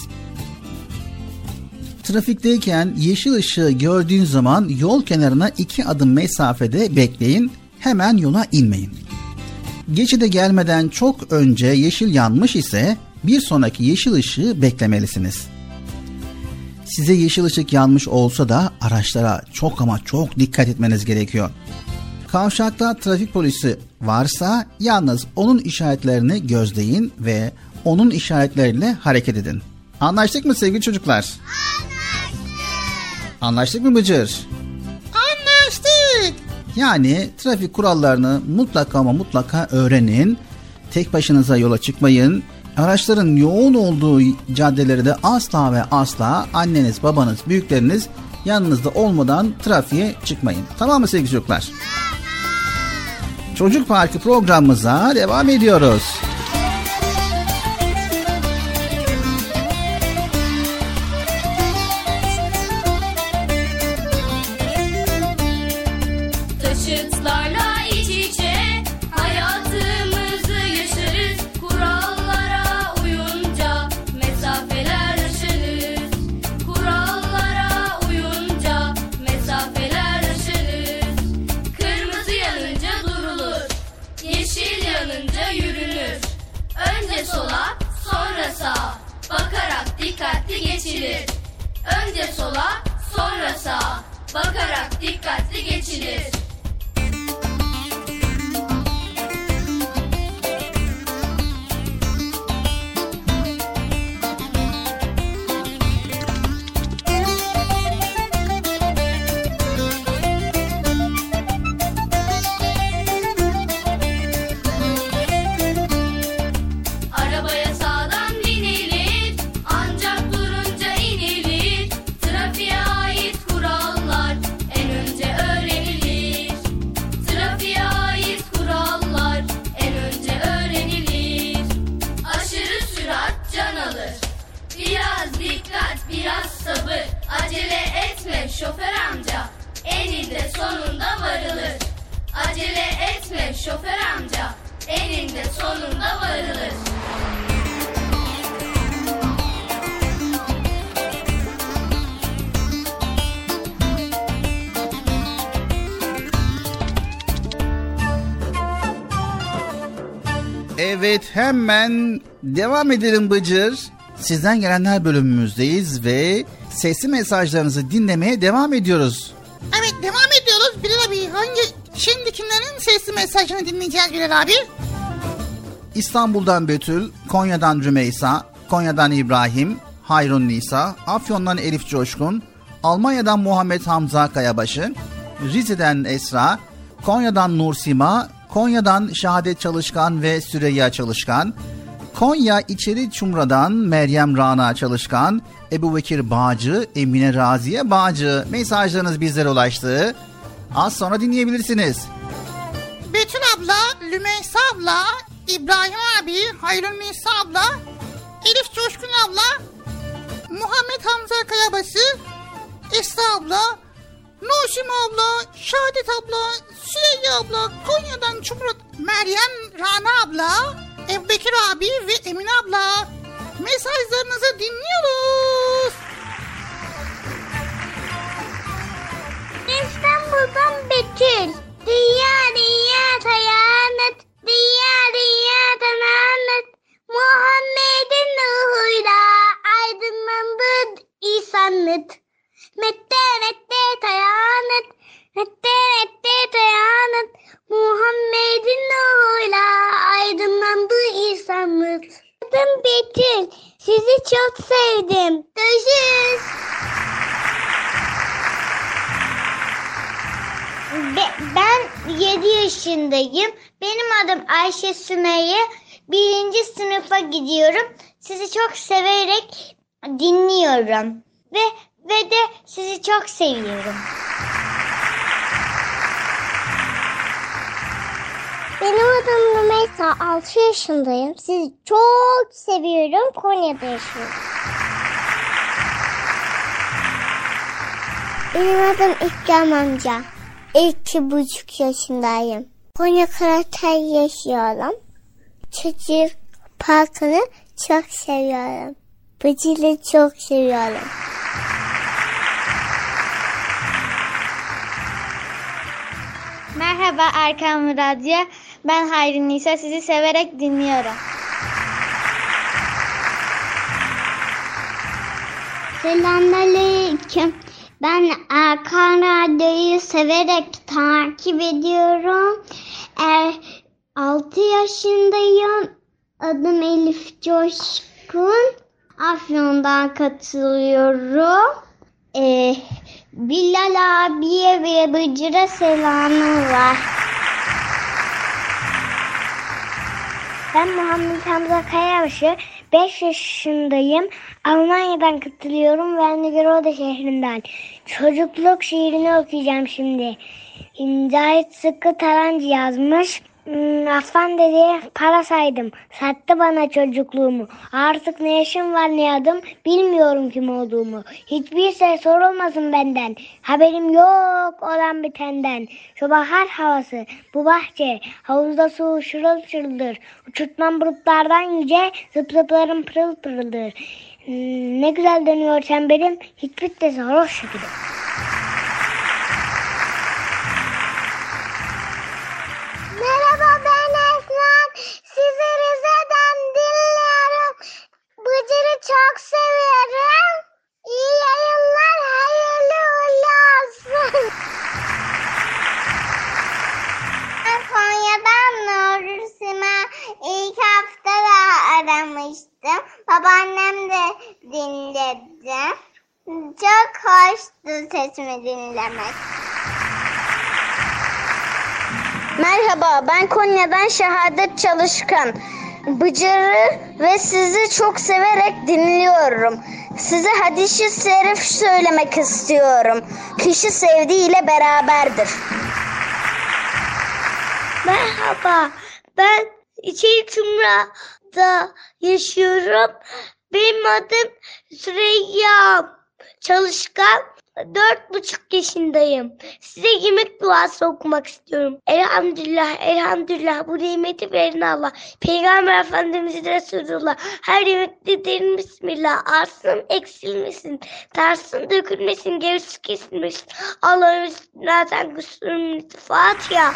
Trafikteyken yeşil ışığı gördüğün zaman yol kenarına 2 adım mesafede bekleyin, hemen yola inmeyin. Geçide gelmeden çok önce yeşil yanmış ise bir sonraki yeşil ışığı beklemelisiniz. Size yeşil ışık yanmış olsa da araçlara çok ama çok dikkat etmeniz gerekiyor. Kavşakta trafik polisi varsa yalnız onun işaretlerini gözleyin ve onun işaretleriyle hareket edin. Anlaştık mı sevgili çocuklar? Anlaştık. Anlaştık mı Bıcır? Anlaştık. Yani trafik kurallarını mutlaka ama mutlaka öğrenin. Tek başınıza yola çıkmayın. Araçların yoğun olduğu caddeleri de asla ve asla anneniz, babanız, büyükleriniz yanınızda olmadan trafiğe çıkmayın. Tamam mı sevgili çocuklar? Çocuk Parkı programımıza devam ediyoruz. Taşıtlarla iç içe hayatımızı yaşarız. Kurallara uyunca mesafeler aşarız. Kurallara uyunca mesafeler aşarız. Kırmızı yanınca durulur, yeşil yanınca yürünür. Önce sola, sonra sağa, bakarak dikkatli geçilir. Önce sola, sonra sağa, bakarak dikkatli geçilir. Arabaya sağdan binilir, ancak durunca inilir. Trafiğe ait kurallar en önce öğrenilir. Trafiğe ait kurallar en önce öğrenilir. Aşırı sürat can alır. Biraz dikkat, biraz sabır. Acele etme şoför amca, eninde sonunda varılır. Acele etme şoför amca, eninde sonunda varılır. Evet, hemen devam edelim Bıcır. Sizden gelenler bölümümüzdeyiz ve sesli mesajlarınızı dinlemeye devam ediyoruz. Evet, devam ediyoruz. gidiyoruz. Bilal abi şimdi kimlerin sesli mesajını dinleyeceğiz Bilal abi? İstanbul'dan Betül, Konya'dan Rümeysa, Konya'dan İbrahim, Hayrun Nisa, Afyon'dan Elif Coşkun, Almanya'dan Muhammed Hamza Kayabaşı, Rize'den Esra, Konya'dan Nursima, Konya'dan Şahadet Çalışkan ve Süreyya Çalışkan, Konya İçeri Çumra'dan Meryem Rana Çalışkan, Ebubekir Bağcı, Emine Raziye Bağcı mesajlarınız bizlere ulaştı. Az sonra dinleyebilirsiniz. Betül abla, Lümeysa abla, İbrahim abi, Hayrun Nisa abla, Elif Coşkun abla, Muhammed Hamza Kayabaşı, Esra abla, Nuşim abla, Şahadet abla, Süreyya abla, Konya'dan Çumrat, Meryem Rana abla, Ebubekir abi ve Emine abla mesajlarınızı dinliyoruz. İstanbul'dan Betül. Dünya hayalet, dünya tamamet. Muhammed'in nuruyla aydınlandı insanlık. Mette tayanet, mette tayanet. Muhammed'in nuruyla aydınlandı insanlık. Adım Betül, sizi çok sevdim. Görüşürüz. Ben 7 yaşındayım. Benim adım Ayşe Sümeyye. 1. sınıfa gidiyorum. Sizi çok severek dinliyorum. Ve de sizi çok seviyorum. Benim adım Rümeysa. 6 yaşındayım. Sizi çok seviyorum. Konya'da yaşıyorum. Benim adım İkram amca. 2,5 yaşındayım. Konya Karatay yaşıyorum. Çocuk parkını çok seviyorum. Bıcılı çok seviyorum. Merhaba Erkam Radyo. Ben Hayrun Nisa. Sizi severek dinliyorum. Selamünaleyküm. Ben Erkan Radyo'yu severek takip ediyorum. 6 yaşındayım. Adım Elif Coşkun. Afyon'dan katılıyorum. Bilal abiye ve Bıcır'a selamım var. Ben Muhammed Hamza Kayabaşı. 5 yaşındayım. Almanya'dan katılıyorum. Wernigerode şehrinden. Çocukluk şiirini okuyacağım şimdi. Cahit Sıkkı Tarancı yazmış. Affan dedeye para saydım. Sattı bana çocukluğumu. Artık ne yaşım var ne adım. Bilmiyorum kim olduğumu. Hiçbir şey sorulmasın benden. Haberim yok olan bitenden. Şu bahar havası, bu bahçe. Havuzda su şırıl şırıldır. Uçurtmam bulutlardan yüce. Zıp zıplarım pırıl pırıldır. Ne güzel dönüyor çemberim. Hiç bitmez sarhoş gibi. Merhaba, ben Eslan. Sizi Rize'den dinliyorum. Bıcır'ı çok seviyorum. İyi yayınlar, hayırlı uğurlu olsun. Ben Konya'dan Nursima. İlk hafta da aramıştım. Babaannem de dinledi. Çok hoştu sesimi dinlemek. Merhaba, ben Konya'dan Şahadet Çalışkan. Bıcır'ı ve sizi çok severek dinliyorum. Size hadis-i şerif söylemek istiyorum. Kişi sevdiğiyle beraberdir. Merhaba, ben İçeri Çumra'da yaşıyorum. Benim adım Süreyya Çalışkan. 4,5 yaşındayım. Size yemek duası okumak istiyorum. Elhamdülillah, elhamdülillah. Bu nimeti veren Allah. Peygamber Efendimiz Resulullah. Her yemekte derin bismillah. Arsın eksilmesin. Tarsın dökülmesin. Gerisi kesilmesin. Allah'ın üstünden kusurun Fatiha.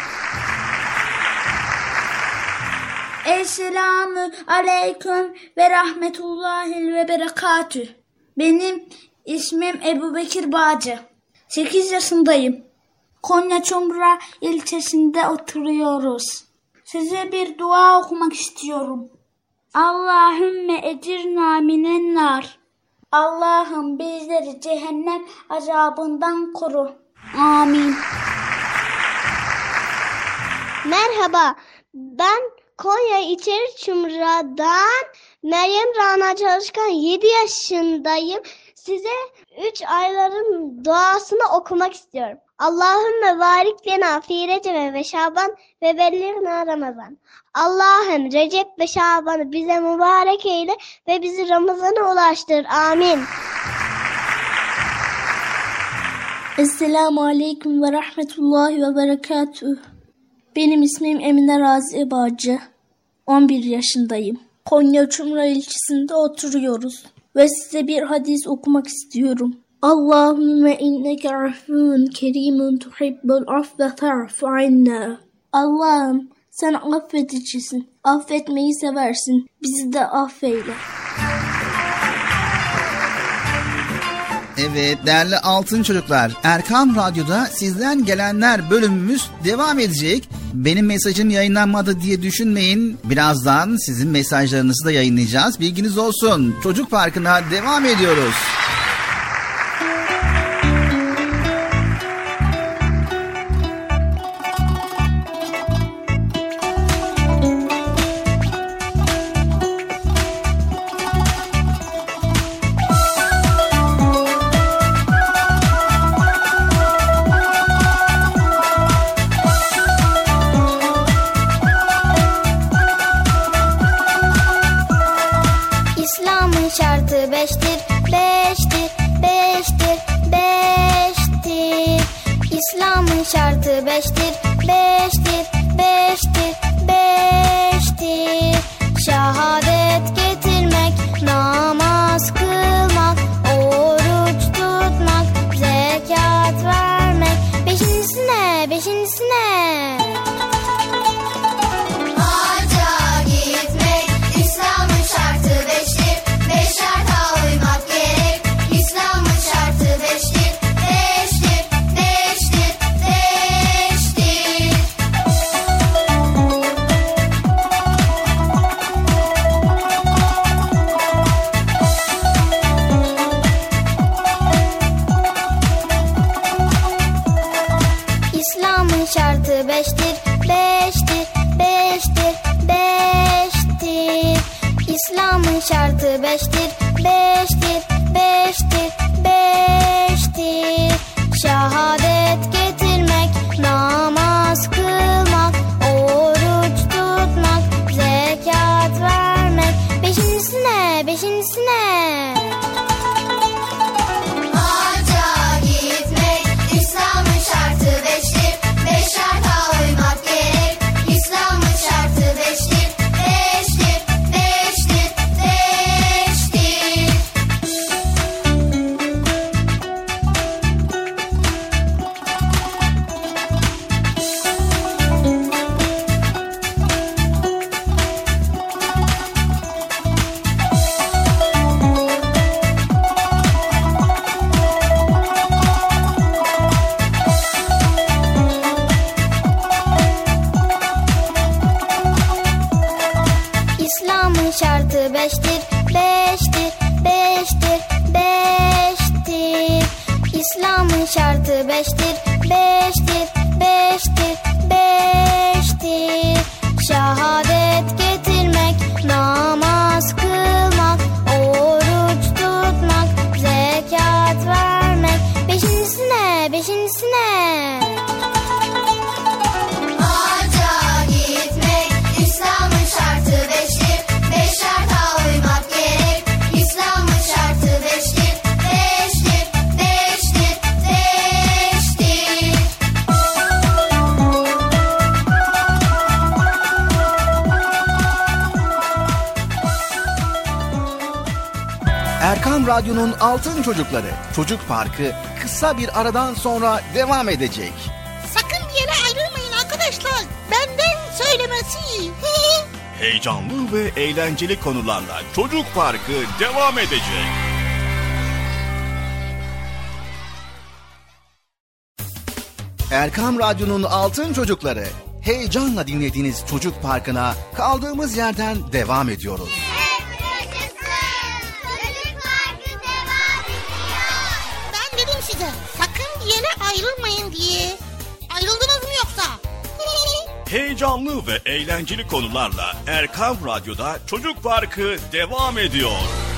Esselamu aleyküm ve rahmetullahi ve berekatüh. Benim İsmim Ebubekir Bağcı. 8 yaşındayım. Konya Çumra ilçesinde oturuyoruz. Size bir dua okumak istiyorum. Allahümme ecirna minen nar. Allah'ım bizleri cehennem azabından koru. Amin. Merhaba, ben Konya İçeriçumra'dan Meryem Rana Çalışkan 7 yaşındayım. Size 3 ayların duasını okumak istiyorum. Allahümme barik lena fi Recep ve Şaban ve bellighna Ramazan. Allah'ım Recep ve Şaban'ı bize mübarek eyle ve bizi Ramazan'a ulaştır. Amin. Esselamu Aleyküm ve Rahmetullahi ve Berekatuhu. Benim ismim Emine Razi Bağcı. 11 yaşındayım. Konya Çumra ilçesinde oturuyoruz. Ve size bir hadis okumak istiyorum. Allahümme inneke afun kerimun tuhibbul affe fa'fu anna. Allah'ım sen affedicisin. Affetmeyi seversin. Bizi de affeyle. Evet değerli altın çocuklar, Erkam Radyo'da sizden gelenler bölümümüz devam edecek. Benim mesajım yayınlanmadı diye düşünmeyin. Birazdan sizin mesajlarınızı da yayınlayacağız. Bilginiz olsun. Çocuk Parkı'na devam ediyoruz. Şartı beştir, beştir, beştir, beştir. Şehadet getirmek, namaz kılmak, oruç tutmak, zekat vermek. Beşincisi ne? Beşincisi ne? Hacca gitmek, İslam'ın şartı beştir. Beş şarta uymak gerek, İslam'ın şartı beştir. Şartı beştir, beştir, beştir, beştir. İslam'ın şartı beştir, beştir, beştir, beştir. Şehadet getirmek, namaz kılmak, oruç tutmak, zekat vermek. Beşincisi ne? Beşincisi ne? Hacca gitmek, İslam'ın şartı beştir. Beş şarta uymak gerek, İslam'ın şartı beştir, beştir, beştir, beştir. İslam'ın şartı beştir, beştir, beştir, beştir. İslam'ın şartı beştir, beştir, beştir, beştir. Şehadet getirmek, namaz kılmak, oruç tutmak, zekat vermek. Beşincisi ne? Beşincisi ne? Hacca gitmek, İslam'ın şartı beştir. Beş şarta uymak gerek, İslam'ın şartı beştir, beştir, beştir, beştir. Erkam Radyo'nun Altın Çocukları Çocuk Parkı kısa bir aradan sonra devam edecek. Sakın bir yere ayrılmayın arkadaşlar. Benden söylemesi. Heyecanlı ve eğlenceli konularla Çocuk Parkı devam edecek. Erkam Radyo'nun Altın Çocukları. Heyecanla dinlediğiniz Çocuk Parkı'na kaldığımız yerden devam ediyoruz. Ben dedim size sakın bir yere ayrılmayın diye. Ayrıldınız mı yoksa? Heyecanlı ve eğlenceli konularla Erkam Radyo'da Çocuk Parkı devam ediyor.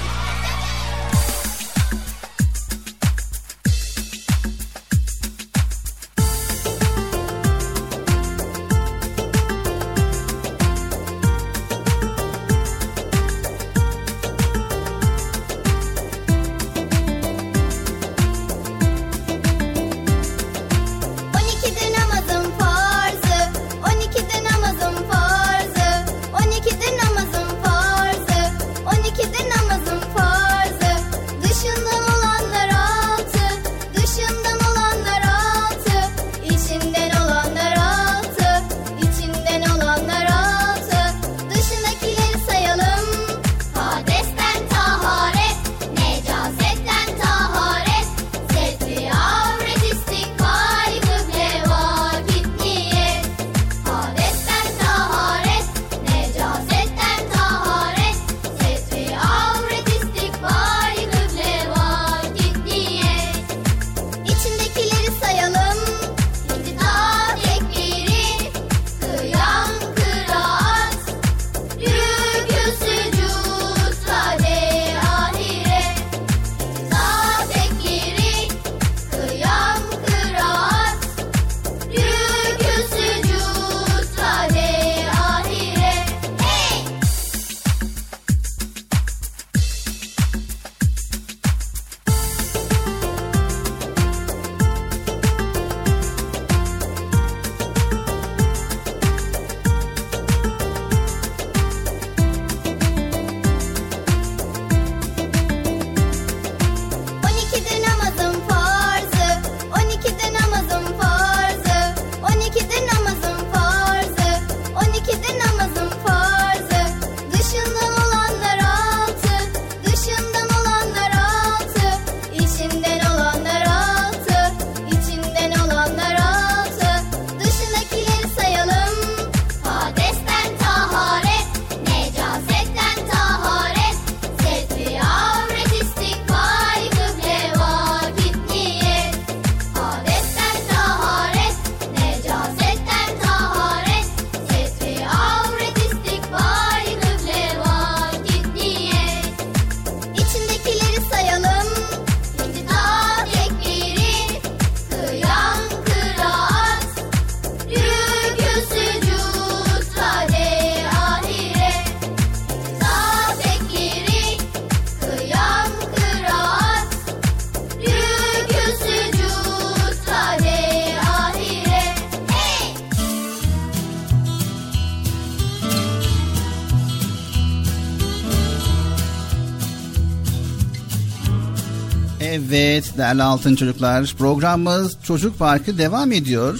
Evet değerli altın çocuklar, programımız Çocuk Parkı devam ediyor.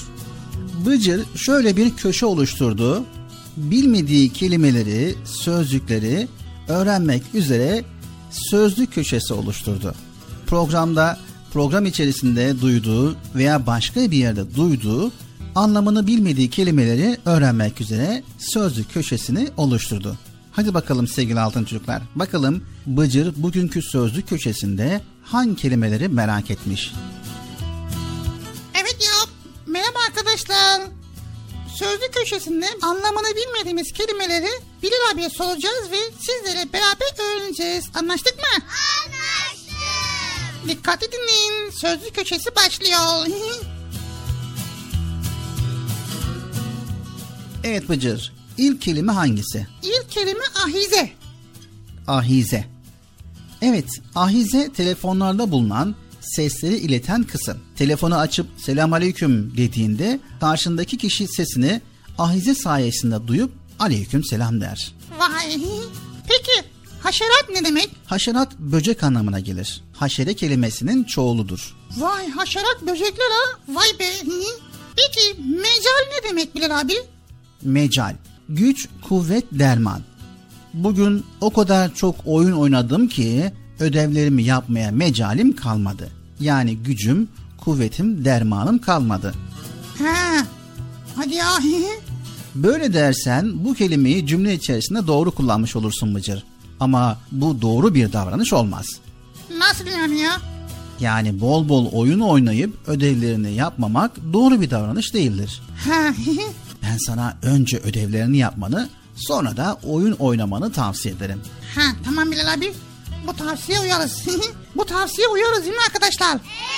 Bıcır şöyle bir köşe oluşturdu. Bilmediği kelimeleri, sözcükleri öğrenmek üzere sözlük köşesi oluşturdu. Program içerisinde duyduğu veya başka bir yerde duyduğu, anlamını bilmediği kelimeleri öğrenmek üzere sözlük köşesini oluşturdu. Hadi bakalım sevgili altın çocuklar. Bakalım Bıcır bugünkü sözlük köşesinde hangi kelimeleri merak etmiş? Evet ya. Merhaba arkadaşlar. Sözlük köşesinde anlamını bilmediğimiz kelimeleri Bilal abiye soracağız ve sizlere beraber öğreneceğiz. Anlaştık mı? Anlaştık. Dikkatli dinleyin. Sözlük köşesi başlıyor. Evet Bıcır. İlk kelime hangisi? İlk kelime ahize. Ahize. Evet, ahize telefonlarda bulunan sesleri ileten kısım. Telefonu açıp selamünaleyküm dediğinde karşındaki kişi sesini ahize sayesinde duyup aleykümselam der. Vay. Peki haşerat ne demek? Haşerat böcek anlamına gelir. Haşere kelimesinin çoğuludur. Vay, haşerat böcekler ha. Vay be. Peki mecal ne demek Bilal abi? Mecal, güç, kuvvet, derman. Bugün o kadar çok oyun oynadım ki ödevlerimi yapmaya mecalim kalmadı. Yani gücüm, kuvvetim, dermanım kalmadı. Ha. Hadi ya. Böyle dersen bu kelimeyi cümle içerisinde doğru kullanmış olursun Bıcır. Ama bu doğru bir davranış olmaz. Nasıl yani ya? Yani bol bol oyun oynayıp ödevlerini yapmamak doğru bir davranış değildir. Ha. Ben sana önce ödevlerini yapmanı, sonra da oyun oynamanı tavsiye ederim. Ha, tamam Bilal abi. Bu tavsiye uyarız. Bu tavsiye uyarız değil mi arkadaşlar?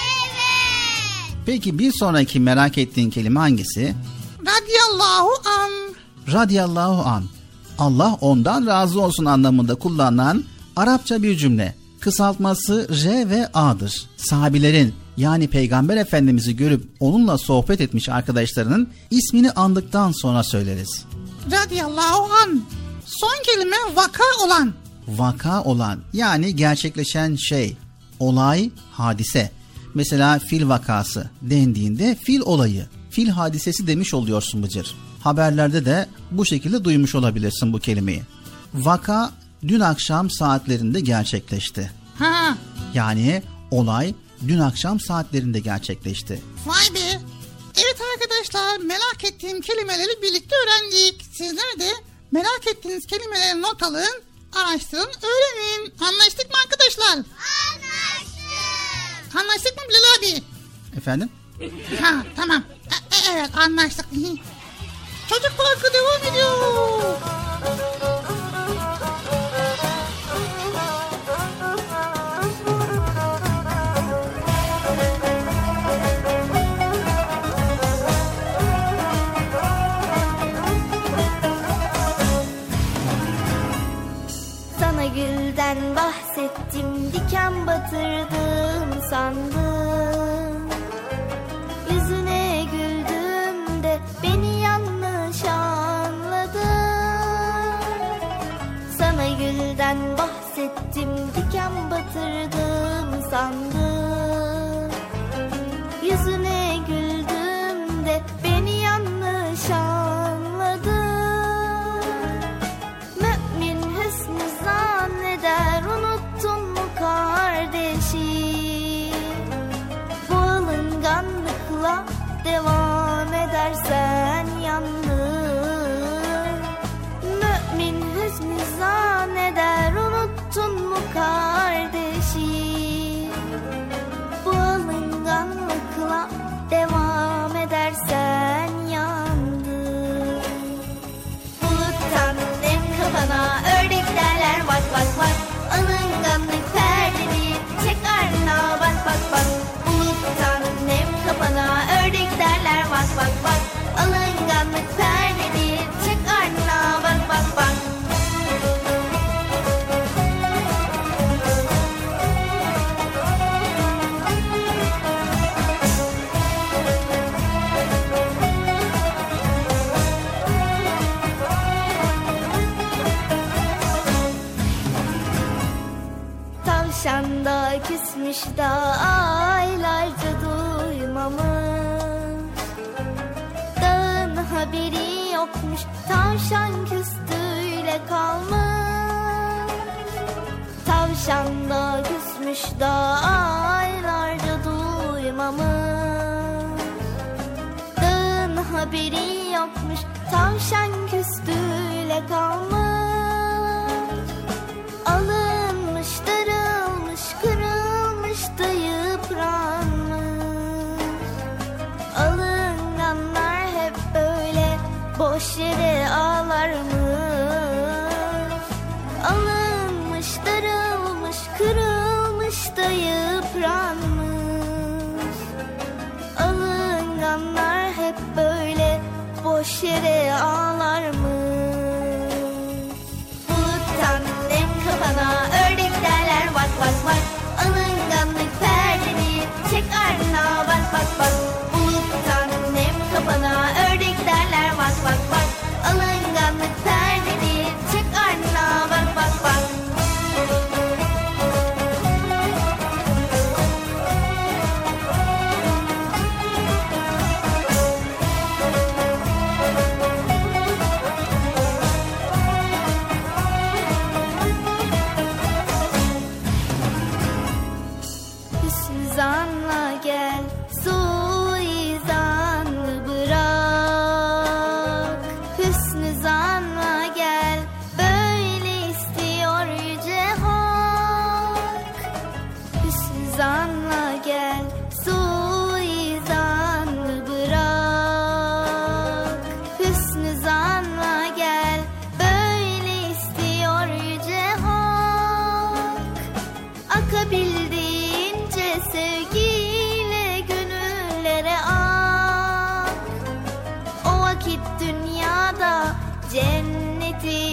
Peki bir sonraki merak ettiğin kelime hangisi? Radiyallahu an. Radiyallahu an. Allah ondan razı olsun anlamında kullanılan Arapça bir cümle. Kısaltması R ve A'dır. Sahabilerin yani Peygamber Efendimiz'i görüp onunla sohbet etmiş arkadaşlarının ismini andıktan sonra söyleriz. Radiyallahu an. Son kelime vaka olan. Vaka olan yani gerçekleşen şey, olay, hadise. Mesela fil vakası dendiğinde fil olayı, fil hadisesi demiş oluyorsun Bıcır. Haberlerde de bu şekilde duymuş olabilirsin bu kelimeyi. Vaka dün akşam saatlerinde gerçekleşti. Ha. Yani olay dün akşam saatlerinde gerçekleşti. Vay be. Evet arkadaşlar, merak ettiğim kelimeleri birlikte öğrendik. Sizler de merak ettiğiniz kelimeleri not alın, araştırın, öğrenin. Anlaştık mı arkadaşlar? Anlaştık. Anlaştık mı Bilal abi? Efendim? Ha, tamam. Evet, anlaştık. Çocuk Parkı devam ediyor. Sana gülden bahsettim, diken batırdım sandım. Yüzüne güldüm de beni yanlış anladın. Sana gülden bahsettim, diken batırdım sandım. Yüzüne güldüm de beni yanlış anladın. Mümin hüsnü zanneder, unuttun mu kardeşi? Bu alınganlıkla devam edersen yandın. Mümin hüsnü zanneder, unuttun mu kardeşi? Bu alınganlıkla devam edersen yandın. Buluttan nem kafana, ördek derler bak bak bak. Alınganlık perdeni, çek ardına bak bak bak. Buluttan nem kafana, ördek derler bak bak bak. Alınganlık perdeni, çek ardına bak bak bak. Tavşan da küsmüş da aylarca duymamış. Dağın haberi yokmuş, tavşan küstüyle kalmış. Tavşan da küsmüş da aylarca duymamış. Dağın haberi yokmuş, tavşan küstüyle kalmış. Alınmış, darılmış, kırılmış da yıpranmış. Alınganlar hep böyle boş yere ağlarmış. Alınmış, darılmış, kırılmış da yıpranmış. Alınganlar hep böyle boş yere ağlarmış. Buluttan nem kafana, ördek derler bak bak bak. Alınganlık perdeni, çek ardına bak bak bak. Buluttan nem kafana, ördek derler bak bak bak. Alınganlık perdeni, çek ardına bak bak bak.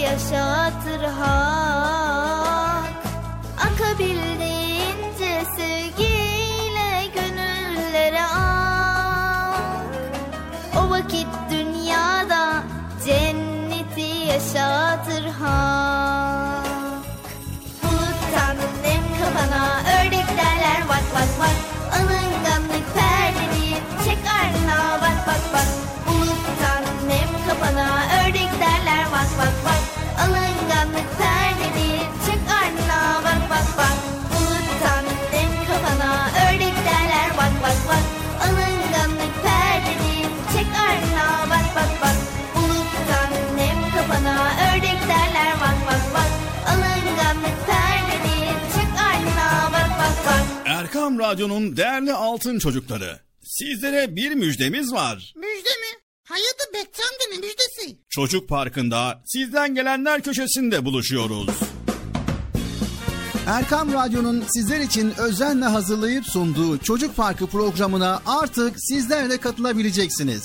yaşatır hak. Akabildiğince sevgiyle gönüllere ak. O vakit dünyada cenneti yaşatır hak. Buluttan nem kafana ördek derler vak vak vak. Alınganlık perdedir çek ardına bak bak bak. Buluttan nem kafana ördek derler vak vak vak. Alınganlık perdedir çek ardına bak bak bak. Buluttan nem kafana ördek derler vak vak vak. Alınganlık perdedir çek ardına bak bak bak. Buluttan nem kafana ördek derler vak vak vak. Alınganlık perdedir çek ardına bak bak bak. Erkam Radyo'nun değerli altın çocukları, sizlere bir müjdemiz var. Müjde mi? Hayırdır Bekçi amca, ne müjdesi? Çocuk Parkı'nda sizden gelenler köşesinde buluşuyoruz. Erkam Radyo'nun sizler için özenle hazırlayıp sunduğu Çocuk Parkı programına artık sizler de katılabileceksiniz.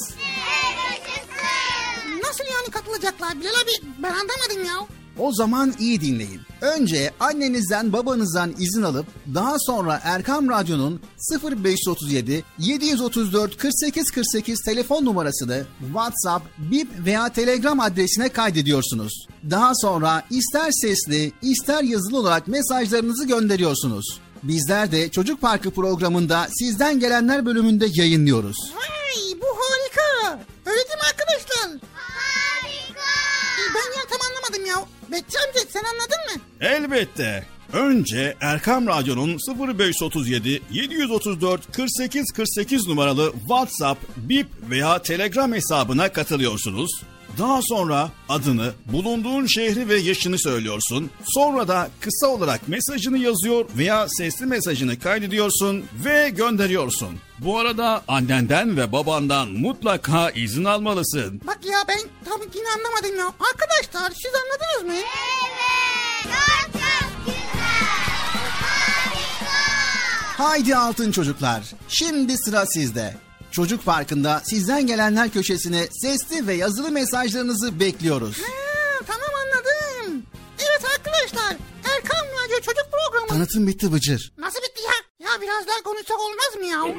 Nasıl yani katılacaklar Bilal abi? Ben anlamadım ya. O zaman iyi dinleyin. Önce annenizden babanızdan izin alıp daha sonra Erkam Radyo'nun 0537 734 48 48 telefon numarasını WhatsApp, Bip veya Telegram adresine kaydediyorsunuz. Daha sonra ister sesli ister yazılı olarak mesajlarınızı gönderiyorsunuz. Bizler de Çocuk Parkı programında sizden gelenler bölümünde yayınlıyoruz. Vay, bu harika. Öyle değil mi arkadaşlar? Harika. Ben ya tam anlamadım ya. Bekçi amca sen anladın mı? Elbette. Önce Erkam Radyo'nun 0537 734 48 48 numaralı WhatsApp, Bip veya Telegram hesabına katılıyorsunuz. Daha sonra adını, bulunduğun şehri ve yaşını söylüyorsun. Sonra da kısa olarak mesajını yazıyor veya sesli mesajını kaydediyorsun ve gönderiyorsun. Bu arada annenden ve babandan mutlaka izin almalısın. Bak ya ben tam yine anlamadım ya. Arkadaşlar siz anladınız mı? Evet, çok güzel. Harika. Haydi altın çocuklar, şimdi sıra sizde. Çocuk Parkı'nda sizden gelenler köşesine sesli ve yazılı mesajlarınızı bekliyoruz. Tamam anladım. Evet arkadaşlar, Erkam Radyo Çocuk Programı. Tanıtım bitti Bıcır. Nasıl bitti ya? Ya biraz daha konuşsak olmaz mı ya?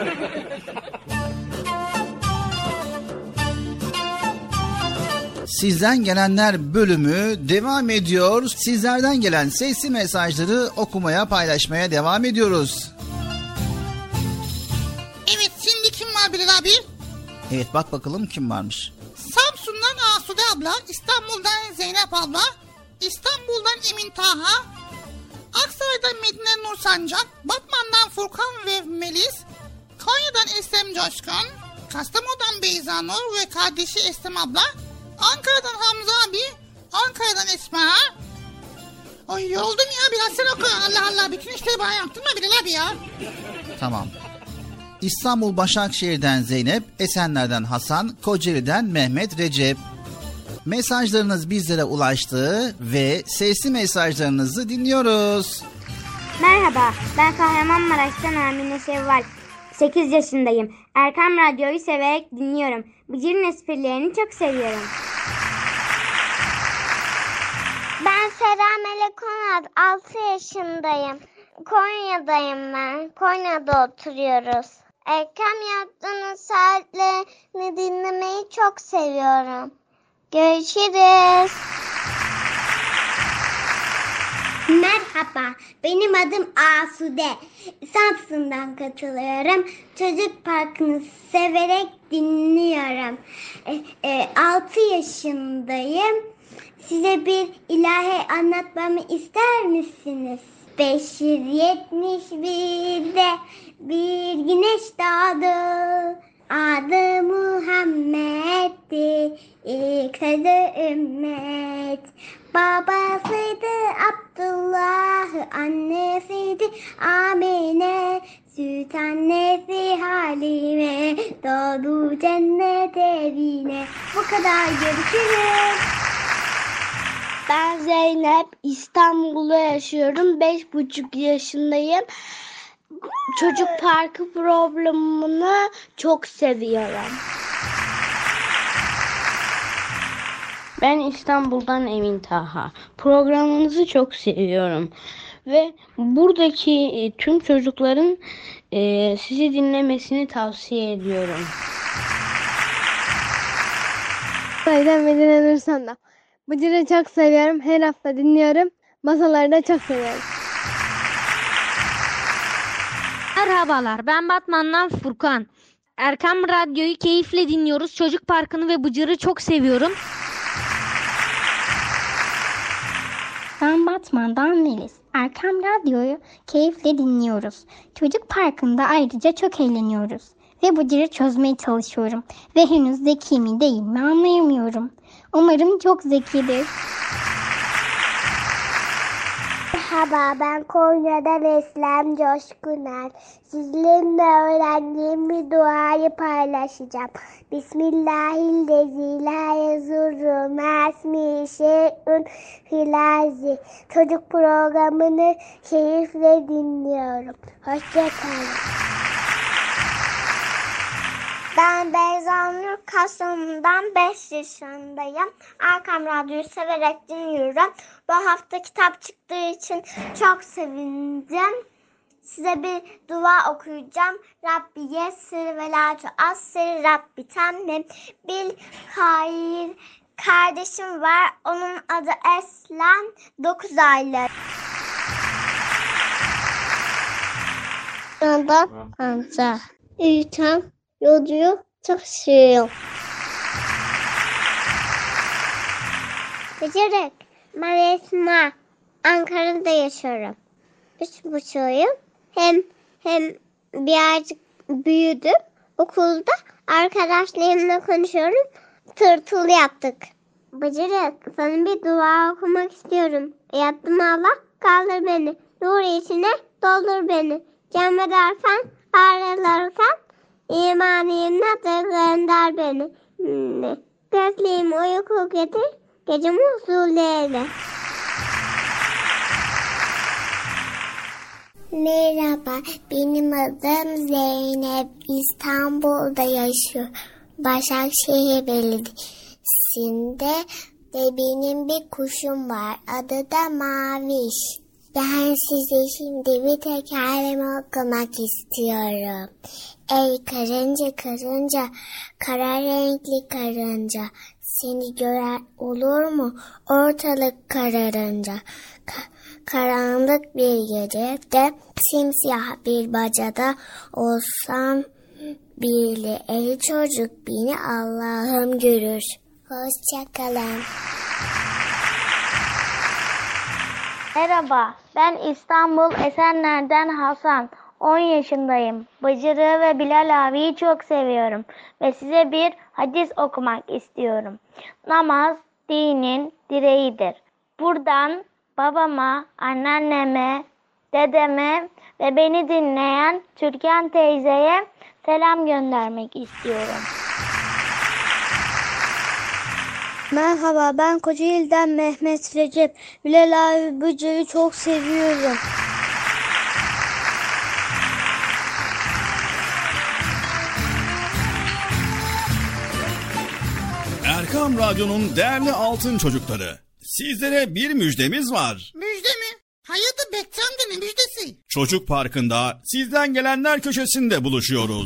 Sizden gelenler bölümü devam ediyor. Sizlerden gelen sesli mesajları okumaya, paylaşmaya devam ediyoruz. Evet, şimdi kim var Bilal abi? Evet, bak bakalım kim varmış. Samsun'dan Asude abla, İstanbul'dan Zeynep abla, İstanbul'dan Emin Taha, Aksaray'dan Medine Nur Sancak, Batman'dan Furkan ve Melis, Konya'dan Eslem Coşkun, Kastamonu'dan Beyza Nur ve kardeşi Eslem abla, Ankara'dan Hamza abi, Ankara'dan Esma. Ay yoruldum ya, biraz sen oku. Allah Allah, bütün işleri bana yaptırma Bilal abi ya. Tamam. İstanbul Başakşehir'den Zeynep, Esenler'den Hasan, Kocaeli'den Mehmet Recep. Mesajlarınız bizlere ulaştı ve sesli mesajlarınızı dinliyoruz. Merhaba, ben Kahramanmaraş'tan Amine Şevval. 8 yaşındayım. Erkam Radyo'yu severek dinliyorum. Bıcır'ın esprilerini çok seviyorum. Ben Sera Melek Onat, 6 yaşındayım. Konya'dayım ben. Konya'da oturuyoruz. Erkam Radyo'nun saatlerini dinlemeyi çok seviyorum. Görüşürüz. Merhaba, benim adım Asude. Samsun'dan katılıyorum. Çocuk Parkı'nı severek dinliyorum. 6 yaşındayım. Size bir ilahi anlatmamı ister misiniz? 571'de bir güneş doğdu. Adı Muhammed'di, ilk sözü ümmet. Babasıydı Abdullah, annesiydi Amine. Süt annesi Halime, doğdu cennet evine. Bu kadar, görüşürüz. Ben Zeynep, İstanbul'da yaşıyorum. 5,5 yaşındayım. Çocuk Parkı programını çok seviyorum. Ben İstanbul'dan Emin Taha. Programınızı çok seviyorum. Ve buradaki tüm çocukların sizi dinlemesini tavsiye ediyorum. Saydan Medine Nursan'da. Bıcır'ı çok seviyorum. Her hafta dinliyorum. Masaları da çok seviyorum. Merhabalar, ben Batman'dan Furkan. Erkam Radyo'yu keyifle dinliyoruz. Çocuk Parkı'nı ve Bıcır'ı çok seviyorum. Ben Batman'dan Melis. Erkam Radyo'yu keyifle dinliyoruz. Çocuk Parkı'nda ayrıca çok eğleniyoruz. Ve Bıcır'ı çözmeye çalışıyorum. Ve henüz zeki mi değil mi anlayamıyorum. Umarım çok zekidir. Merhaba, ben Konya'dan Eslem Coşkuner. Sizinle öğrendiğim bir duayı paylaşacağım. Bismillahirrahmanirrahim. La yazurru mesmi şey'ün filazi. Çocuk programını keyifle dinliyorum. Hoşçakalın. Ben Beyza Nur Kasım'dan 5 yaşındayım. Erkam Radyo'yu severek dinliyorum. Bu hafta kitap çıktığı için çok sevindim. Size bir dua okuyacağım. Rabbi yessir ve la tuassir, Rabbi temmim bil hayır. Kardeşim var. Onun adı Eslem. 9 aylık. Ondan Hamza. İlten yolcuyu çok seviyorum. Bıcırık. Ben Esma. Ankara'da yaşıyorum. 3,5'yım. Hem birazcık büyüdüm. Okulda arkadaşlarımla konuşuyorum. Tırtıl yaptık. Bıcırık, sana bir dua okumak istiyorum. Yattım Allah, kaldır beni. Nur içine doldur beni. Cem edersen, ayrılırsan, imaniyemle gönder beni. Gözlüğüm uyku getir, gecemi huzurlu eyle. Merhaba, benim adım Zeynep. İstanbul'da yaşıyorum. Başakşehir Belediyesi'nde de benim bir kuşum var. Adı da Maviş. Ben size şimdi bir tekerleme okumak istiyorum. Ey karınca karınca, kara renkli karınca, seni gören olur mu ortalık kararınca? Karanlık bir gecede, simsiyah bir bacada olsam bile, ey çocuk beni Allah'ım görür. Hoşçakalın. Merhaba, ben İstanbul Esenler'den Hasan. 10 yaşındayım. Bıcır'ı ve Bilal abiyi çok seviyorum. Ve size bir hadis okumak istiyorum. Namaz dinin direğidir. Buradan babama, anneanneme, dedeme ve beni dinleyen Türkan teyzeye selam göndermek istiyorum. Merhaba, ben Kocaeli'den Mehmet Recep. Bilal abi Bıcır'ı çok seviyorum. Erkam Radyo'nun değerli altın çocukları, sizlere bir müjdemiz var. Müjde mi? Hayatı Bekçam'da ne müjdesi? Çocuk Parkı'nda sizden gelenler köşesinde buluşuyoruz.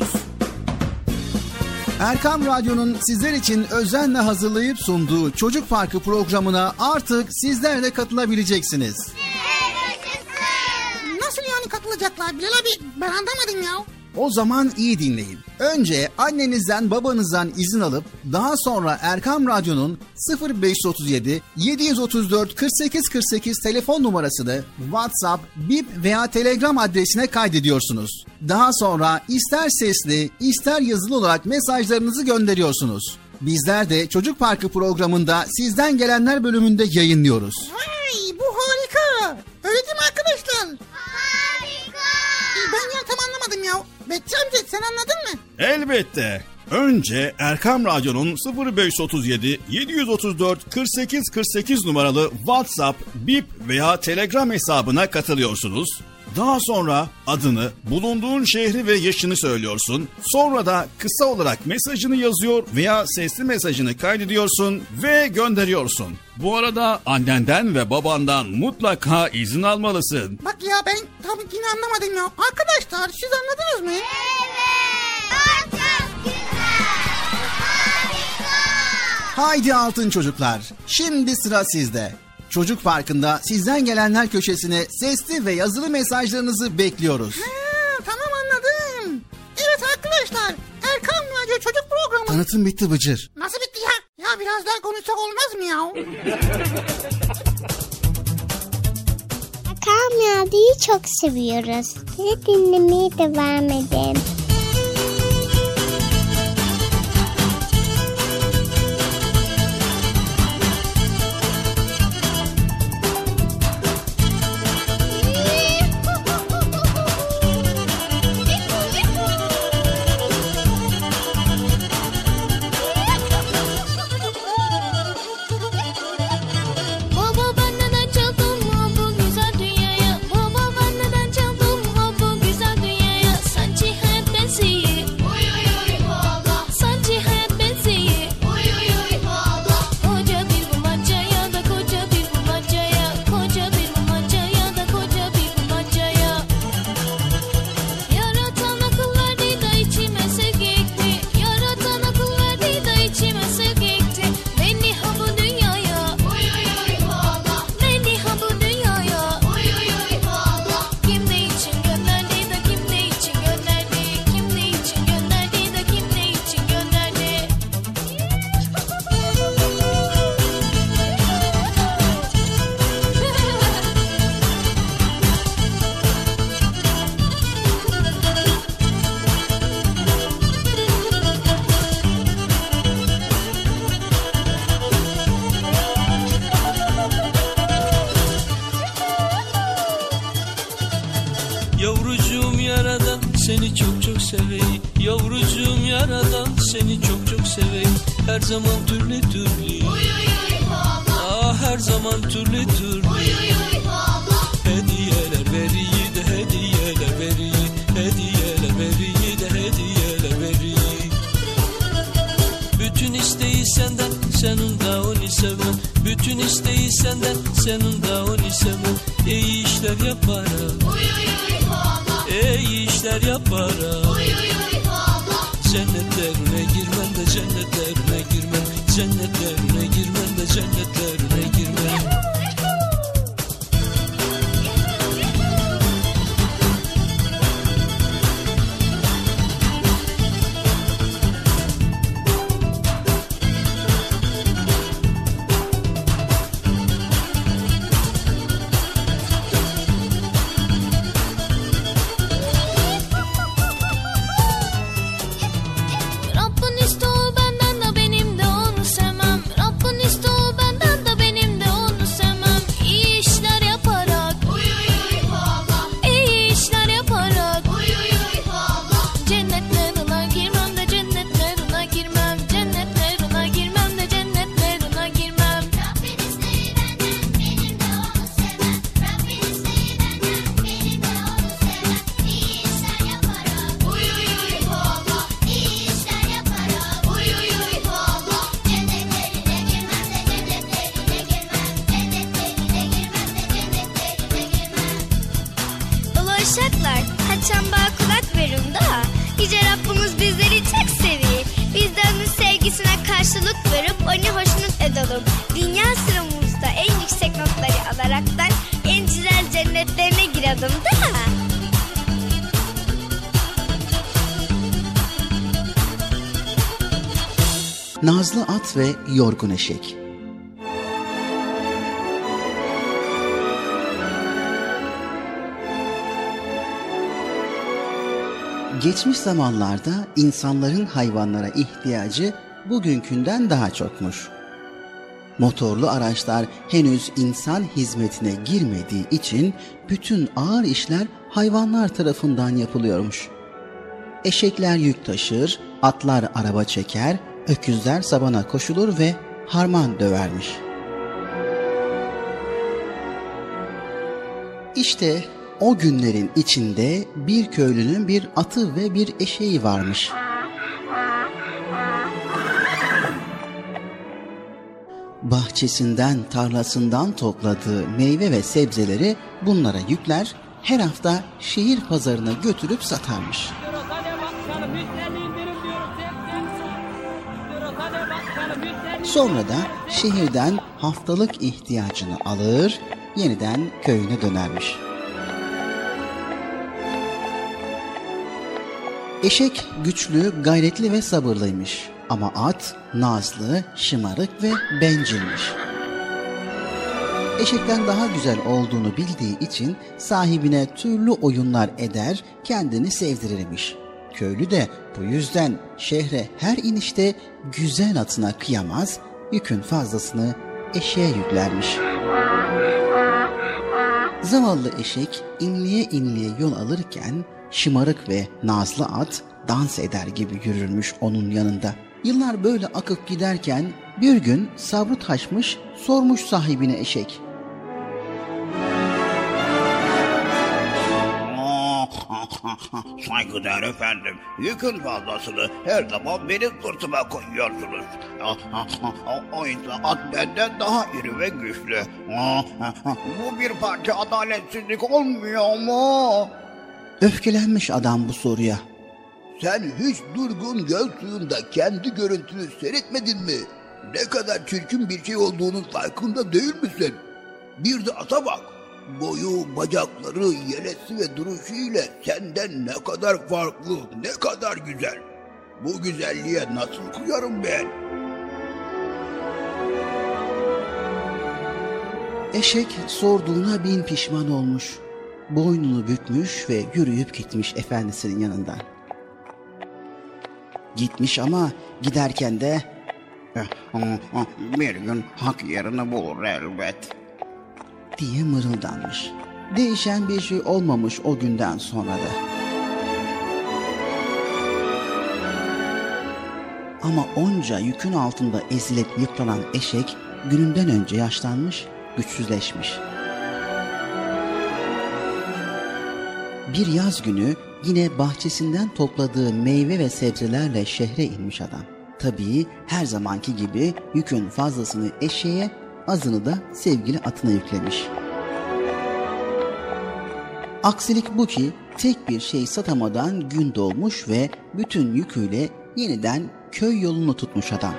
Erkam Radyo'nun sizler için özenle hazırlayıp sunduğu Çocuk Parkı programına artık sizler de katılabileceksiniz. Nasıl yani katılacaklar Bilal abi? Ben anlamadım ya. O zaman iyi dinleyin. Önce annenizden babanızdan izin alıp daha sonra Erkam Radyo'nun 0537 734 48 48 telefon numarasını WhatsApp, Bip veya Telegram adresine kaydediyorsunuz. Daha sonra ister sesli ister yazılı olarak mesajlarınızı gönderiyorsunuz. Bizler de Çocuk Parkı programında sizden gelenler bölümünde yayınlıyoruz. Vay, bu harika. Öyle değil mi arkadaşlar? Harika. Ben ya tam anlamadım ya. Bekçi amca sen anladın mı? Elbette. Önce Erkam Radyo'nun 0537 734 48 48 numaralı WhatsApp, Bip veya Telegram hesabına katılıyorsunuz. Daha sonra adını, bulunduğun şehri ve yaşını söylüyorsun. Sonra da kısa olarak mesajını yazıyor veya sesli mesajını kaydediyorsun ve gönderiyorsun. Bu arada annenden ve babandan mutlaka izin almalısın. Bak ya ben tabii yine anlamadım ya. Arkadaşlar siz anladınız mı? Haydi altın çocuklar, şimdi sıra sizde. Çocuk Parkı'nda sizden gelenler köşesine sesli ve yazılı mesajlarınızı bekliyoruz. Tamam anladım. Evet arkadaşlar, Erkam Radyo Çocuk Programı. Tanıtım bitti Bıcır. Nasıl bitti ya? Ya biraz daha konuşsak olmaz mı ya? Erkam Radyo'yu çok seviyoruz. Sizi dinlemeye devam edin. Yavrucuğum yaradan seni çok çok seveyim. Yavrucuğum yaradan seni çok çok seveyim. Her zaman türlü türlü. Ah her zaman türlü türlü. Hediyeler veriyi de hediyeler veriyi. Hediyeler veriyi de hediyeler veriyi. Bütün isteği senden, senin de onu sevmen. Bütün isteği senden, senin de onu sevmen. İyi işler yaparım. İyi işler yaparım. Cennetlerine girmem de cennetlerine girmem. Cennetlerine girmem de cennetlerine girmem. Nazlı At ve Yorgun Eşek. Geçmiş zamanlarda insanların hayvanlara ihtiyacı bugünkünden daha çokmuş. Motorlu araçlar henüz insan hizmetine girmediği için bütün ağır işler hayvanlar tarafından yapılıyormuş. Eşekler yük taşır, atlar araba çeker, öküzler sabana koşulur ve harman dövermiş. İşte O günlerin içinde bir köylünün bir atı ve bir eşeği varmış. Bahçesinden, tarlasından topladığı meyve ve sebzeleri bunlara yükler, her hafta şehir pazarına götürüp satarmış. Sonra da şehirden haftalık ihtiyacını alır, yeniden köyüne dönermiş. Eşek güçlü, gayretli ve sabırlıymış. Ama at nazlı, şımarık ve bencilmiş. Eşekten daha güzel olduğunu bildiği için sahibine türlü oyunlar eder, kendini sevdirirmiş. Köylü de bu yüzden şehre her inişte güzel atına kıyamaz, yükün fazlasını eşeğe yüklermiş. Zavallı eşek inliye inliye yol alırken şımarık ve nazlı at dans eder gibi yürürmüş onun yanında. Yıllar böyle akıp giderken bir gün sabrı taşmış, sormuş sahibine eşek. Saygıdeğer efendim, yükün fazlasını her zaman benim sırtıma koyuyorsunuz. Oysa at benden daha iri ve güçlü. Bu bir parça adaletsizlik olmuyor mu? Öfkelenmiş adam bu soruya. Sen hiç durgun göl suyunda kendi görüntünü seyretmedin mi? Ne kadar çirkin bir şey olduğunun farkında değil misin? Bir de ata bak. Boyu, bacakları, yelesi ve duruşu ile senden ne kadar farklı, ne kadar güzel. Bu güzelliğe nasıl kıyarım ben? Eşek sorduğuna bin pişman olmuş. Boynunu bükmüş ve yürüyüp gitmiş efendisinin yanından. Gitmiş ama giderken de bir gün hak yerini bulur elbet diye mırıldanmış. Değişen bir şey olmamış o günden sonra da. Ama onca yükün altında ezilip yıpranan eşek gününden önce yaşlanmış, güçsüzleşmiş. Bir yaz günü yine bahçesinden topladığı meyve ve sebzelerle şehre inmiş adam. Tabii her zamanki gibi yükün fazlasını eşeğe, azını da sevgili atına yüklemiş. Aksilik bu ki tek bir şey satamadan gün doğmuş ve bütün yüküyle yeniden köy yolunu tutmuş adam.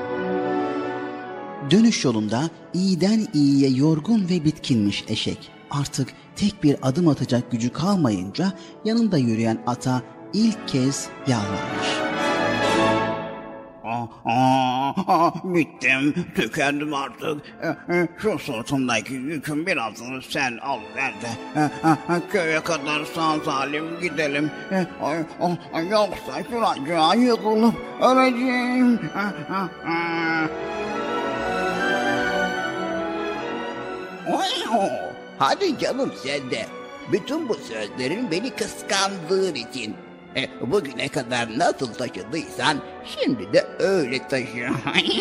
Dönüş yolunda iyiden iyiye yorgun ve bitkinmiş eşek. Artık tek bir adım atacak gücü kalmayınca yanında yürüyen ata ilk kez yalvarmış. Bittim, tükendim artık. Şu sırtımdaki yükün birazını sen al ver de köye kadar sağ salim gidelim. Yoksa şuracığa yıkılıp öleceğim. Hadi canım sen de. Bütün bu sözlerin beni kıskandığın için. Bugüne kadar nasıl taşıdıysan şimdi de öyle taşı.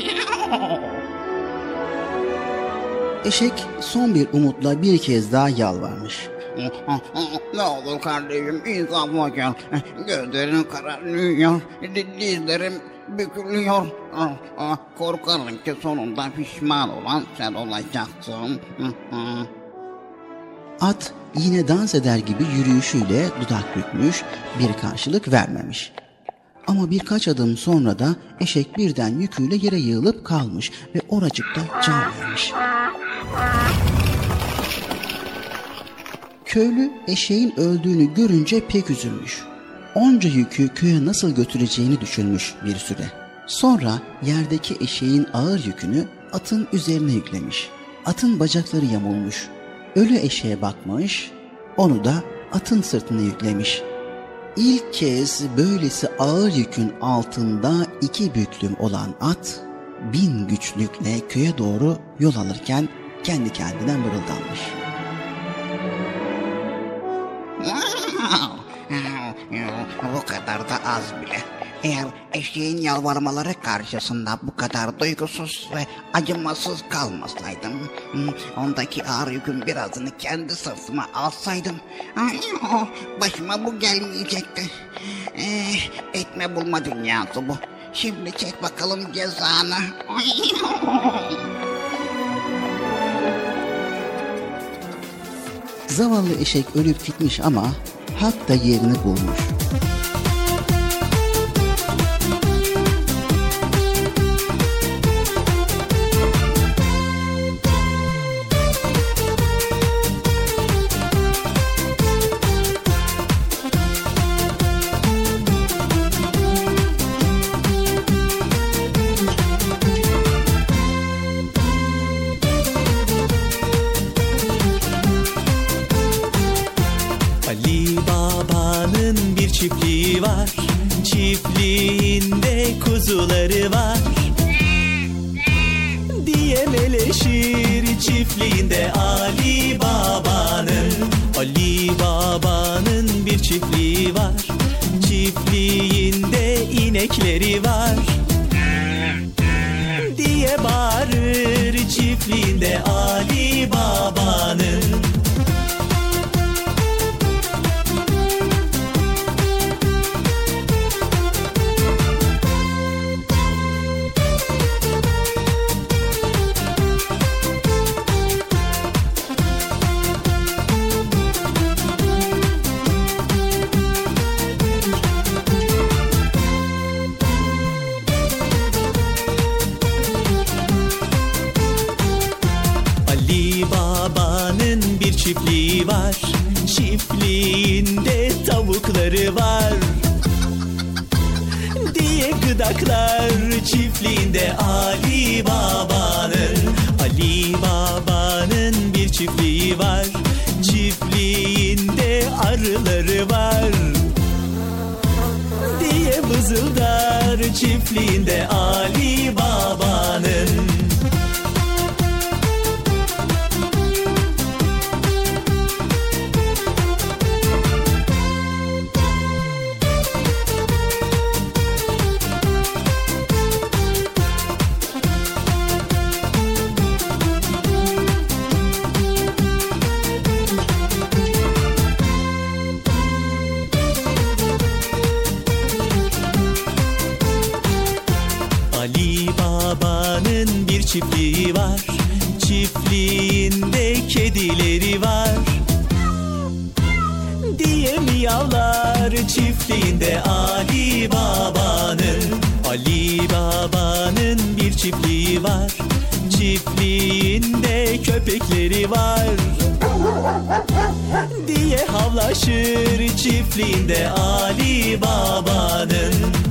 Eşek son bir umutla bir kez daha yalvarmış. Ne olur kardeşim insafıma gel. Gözlerim kararıyor, dizlerim bükülüyor. Korkarım ki sonunda pişman olan sen olacaksın. At yine dans eder gibi yürüyüşüyle dudak bükmüş, bir karşılık vermemiş. Ama birkaç adım sonra da eşek birden yüküyle yere yığılıp kalmış ve oracıkta can vermiş. Köylü eşeğin öldüğünü görünce pek üzülmüş. Onca yükü köye nasıl götüreceğini düşünmüş bir süre. Sonra yerdeki eşeğin ağır yükünü atın üzerine yüklemiş. Atın bacakları yamulmuş. Ölü eşeğe bakmış, onu da atın sırtına yüklemiş. İlk kez böylesi ağır yükün altında iki büklüm olan at, 1000 güçlükle köye doğru yol alırken kendi kendine mırıldanmış. Bu kadar da az bile. Eğer eşeğin yalvarmaları karşısında bu kadar duygusuz ve acımasız kalmasaydım, ondaki ağır yükün birazını kendi sırtıma alsaydım, başıma bu gelmeyecekti. Etme bulma dünyası bu. Şimdi çek bakalım cezanı. Zavallı eşek ölüp gitmiş ama hak da yerini bulmuş. Çiftliği var, çiftliğinde kuzuları var diye meleşir çiftliğinde Ali Baba'nın. Ali Baba'nın bir çiftliği var, çiftliğinde inekleri var diye bağırır çiftliğinde Ali Baba'nın. Çiftliği var, çiftliğinde tavukları var diye gıdaklar çiftliğinde Ali Baba'nın. Ali Baba'nın bir çiftliği var, çiftliğinde arıları var diye vızıldar çiftliğinde Ali Baba'nın. Çiftliği var, çiftliğinde kedileri var diye miyavlar çiftliğinde Ali Baba'nın. Ali Baba'nın bir çiftliği var, çiftliğinde köpekleri var diye havlaşır çiftliğinde Ali Baba'nın.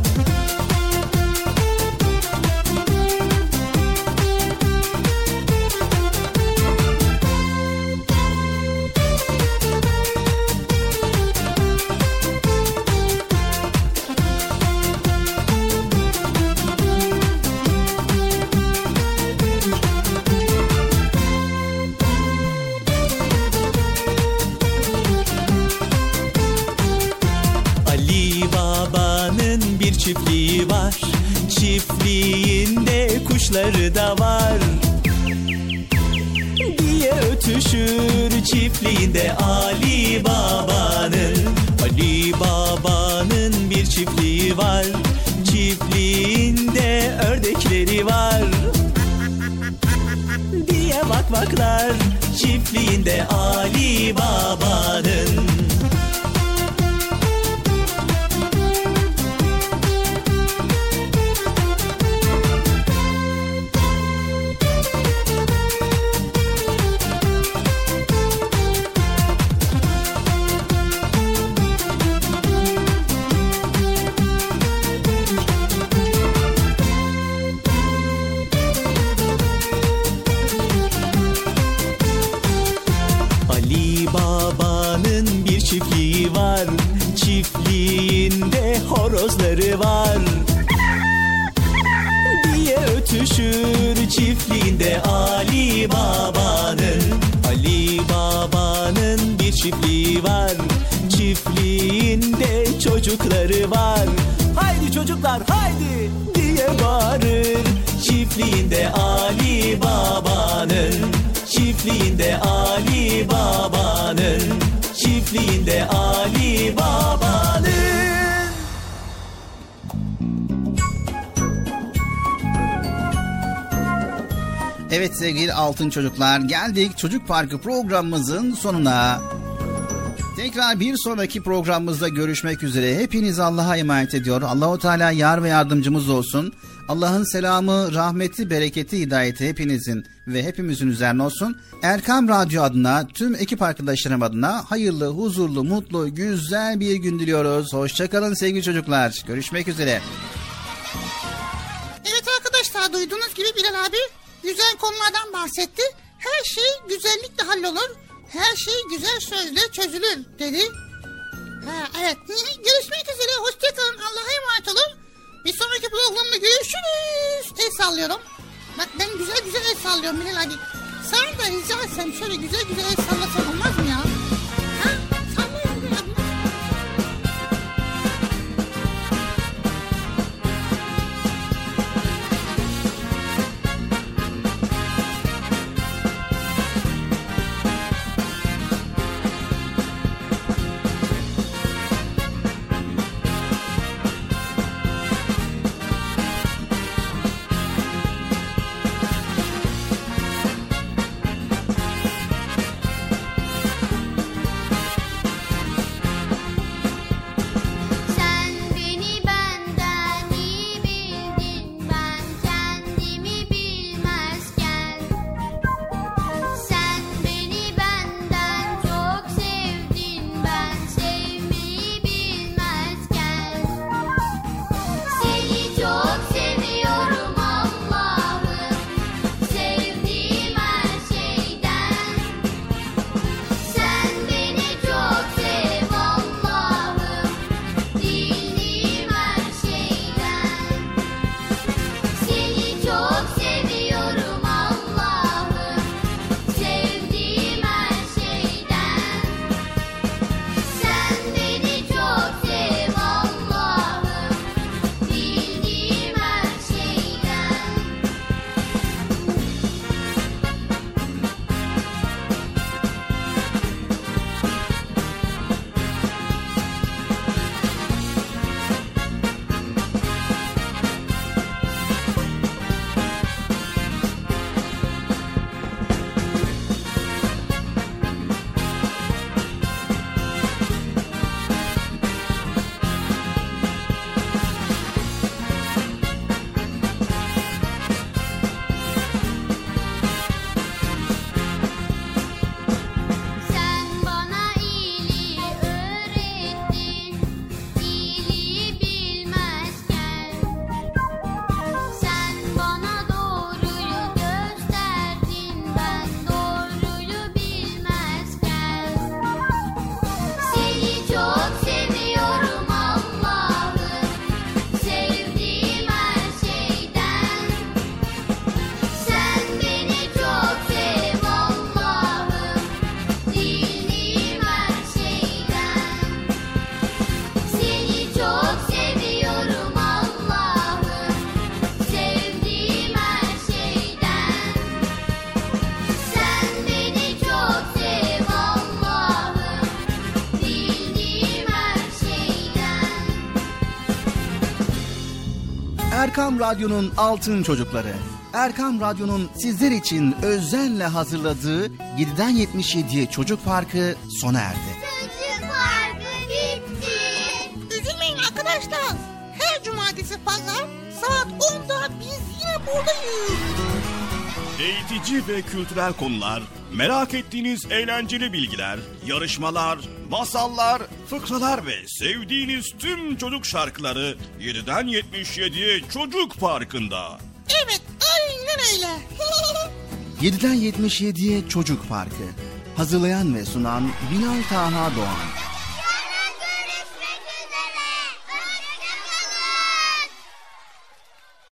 Çiftliği var, çiftliğinde kuşları da var diye ötüşür çiftliğinde Ali Baba'nın. Ali Baba'nın bir çiftliği var, çiftliğinde ördekleri var diye vakvaklar çiftliğinde Ali Baba'nın. Çiftliği var, çiftliğinde horozları var diye ötüşür çiftliğinde Ali Baba'nın. Ali Baba'nın bir çiftliği var, çiftliğinde çocukları var haydi çocuklar haydi diye bağırır. Çiftliğinde Ali Baba'nın, çiftliğinde Ali Baba'nın, çiftliğinde Ali Baba'nın. Evet sevgili altın çocuklar, geldik Çocuk Parkı programımızın sonuna. Tekrar bir sonraki programımızda görüşmek üzere. Hepinizi Allah'a emanet ediyor. Allahu Teala yar ve yardımcımız olsun. Allah'ın selamı, rahmeti, bereketi, hidayeti hepinizin ve hepimizin üzerine olsun. Erkam Radyo adına, tüm ekip arkadaşlarım adına hayırlı, huzurlu, mutlu, güzel bir gün diliyoruz. Hoşçakalın sevgili çocuklar. Görüşmek üzere. Evet arkadaşlar, duyduğunuz gibi Bilal abi güzel konulardan bahsetti. Her şey güzellikle hallolur. Her şey güzel sözle çözülür dedi. Evet. Görüşmek üzere. Hoşçakalın. Allah'a emanet olun. Bir sonraki programda görüşürüz. El sallıyorum. Bak ben güzel güzel el sallıyorum Bilal abi. Sana da rica etsem şöyle güzel güzel el sallasam olmaz mı ya? Ha? Sallıyorum Bilal abi. Erkam Radyo'nun Altın Çocukları. Erkam Radyo'nun sizler için özenle hazırladığı 7'den 77'ye Çocuk Parkı sona erdi. Çocuk Parkı bitti. Üzülmeyin arkadaşlar. Her cumartesi pazar saat 10'da biz yine buradayız. Eğitici ve kültürel konular, merak ettiğiniz eğlenceli bilgiler, yarışmalar, masallar, fıkralar ve sevdiğiniz tüm çocuk şarkıları 7'den 77'ye Çocuk Parkı'nda. Evet, aynen öyle. 7'den 77'ye Çocuk Parkı. Hazırlayan ve sunan Bilal Taha Doğan.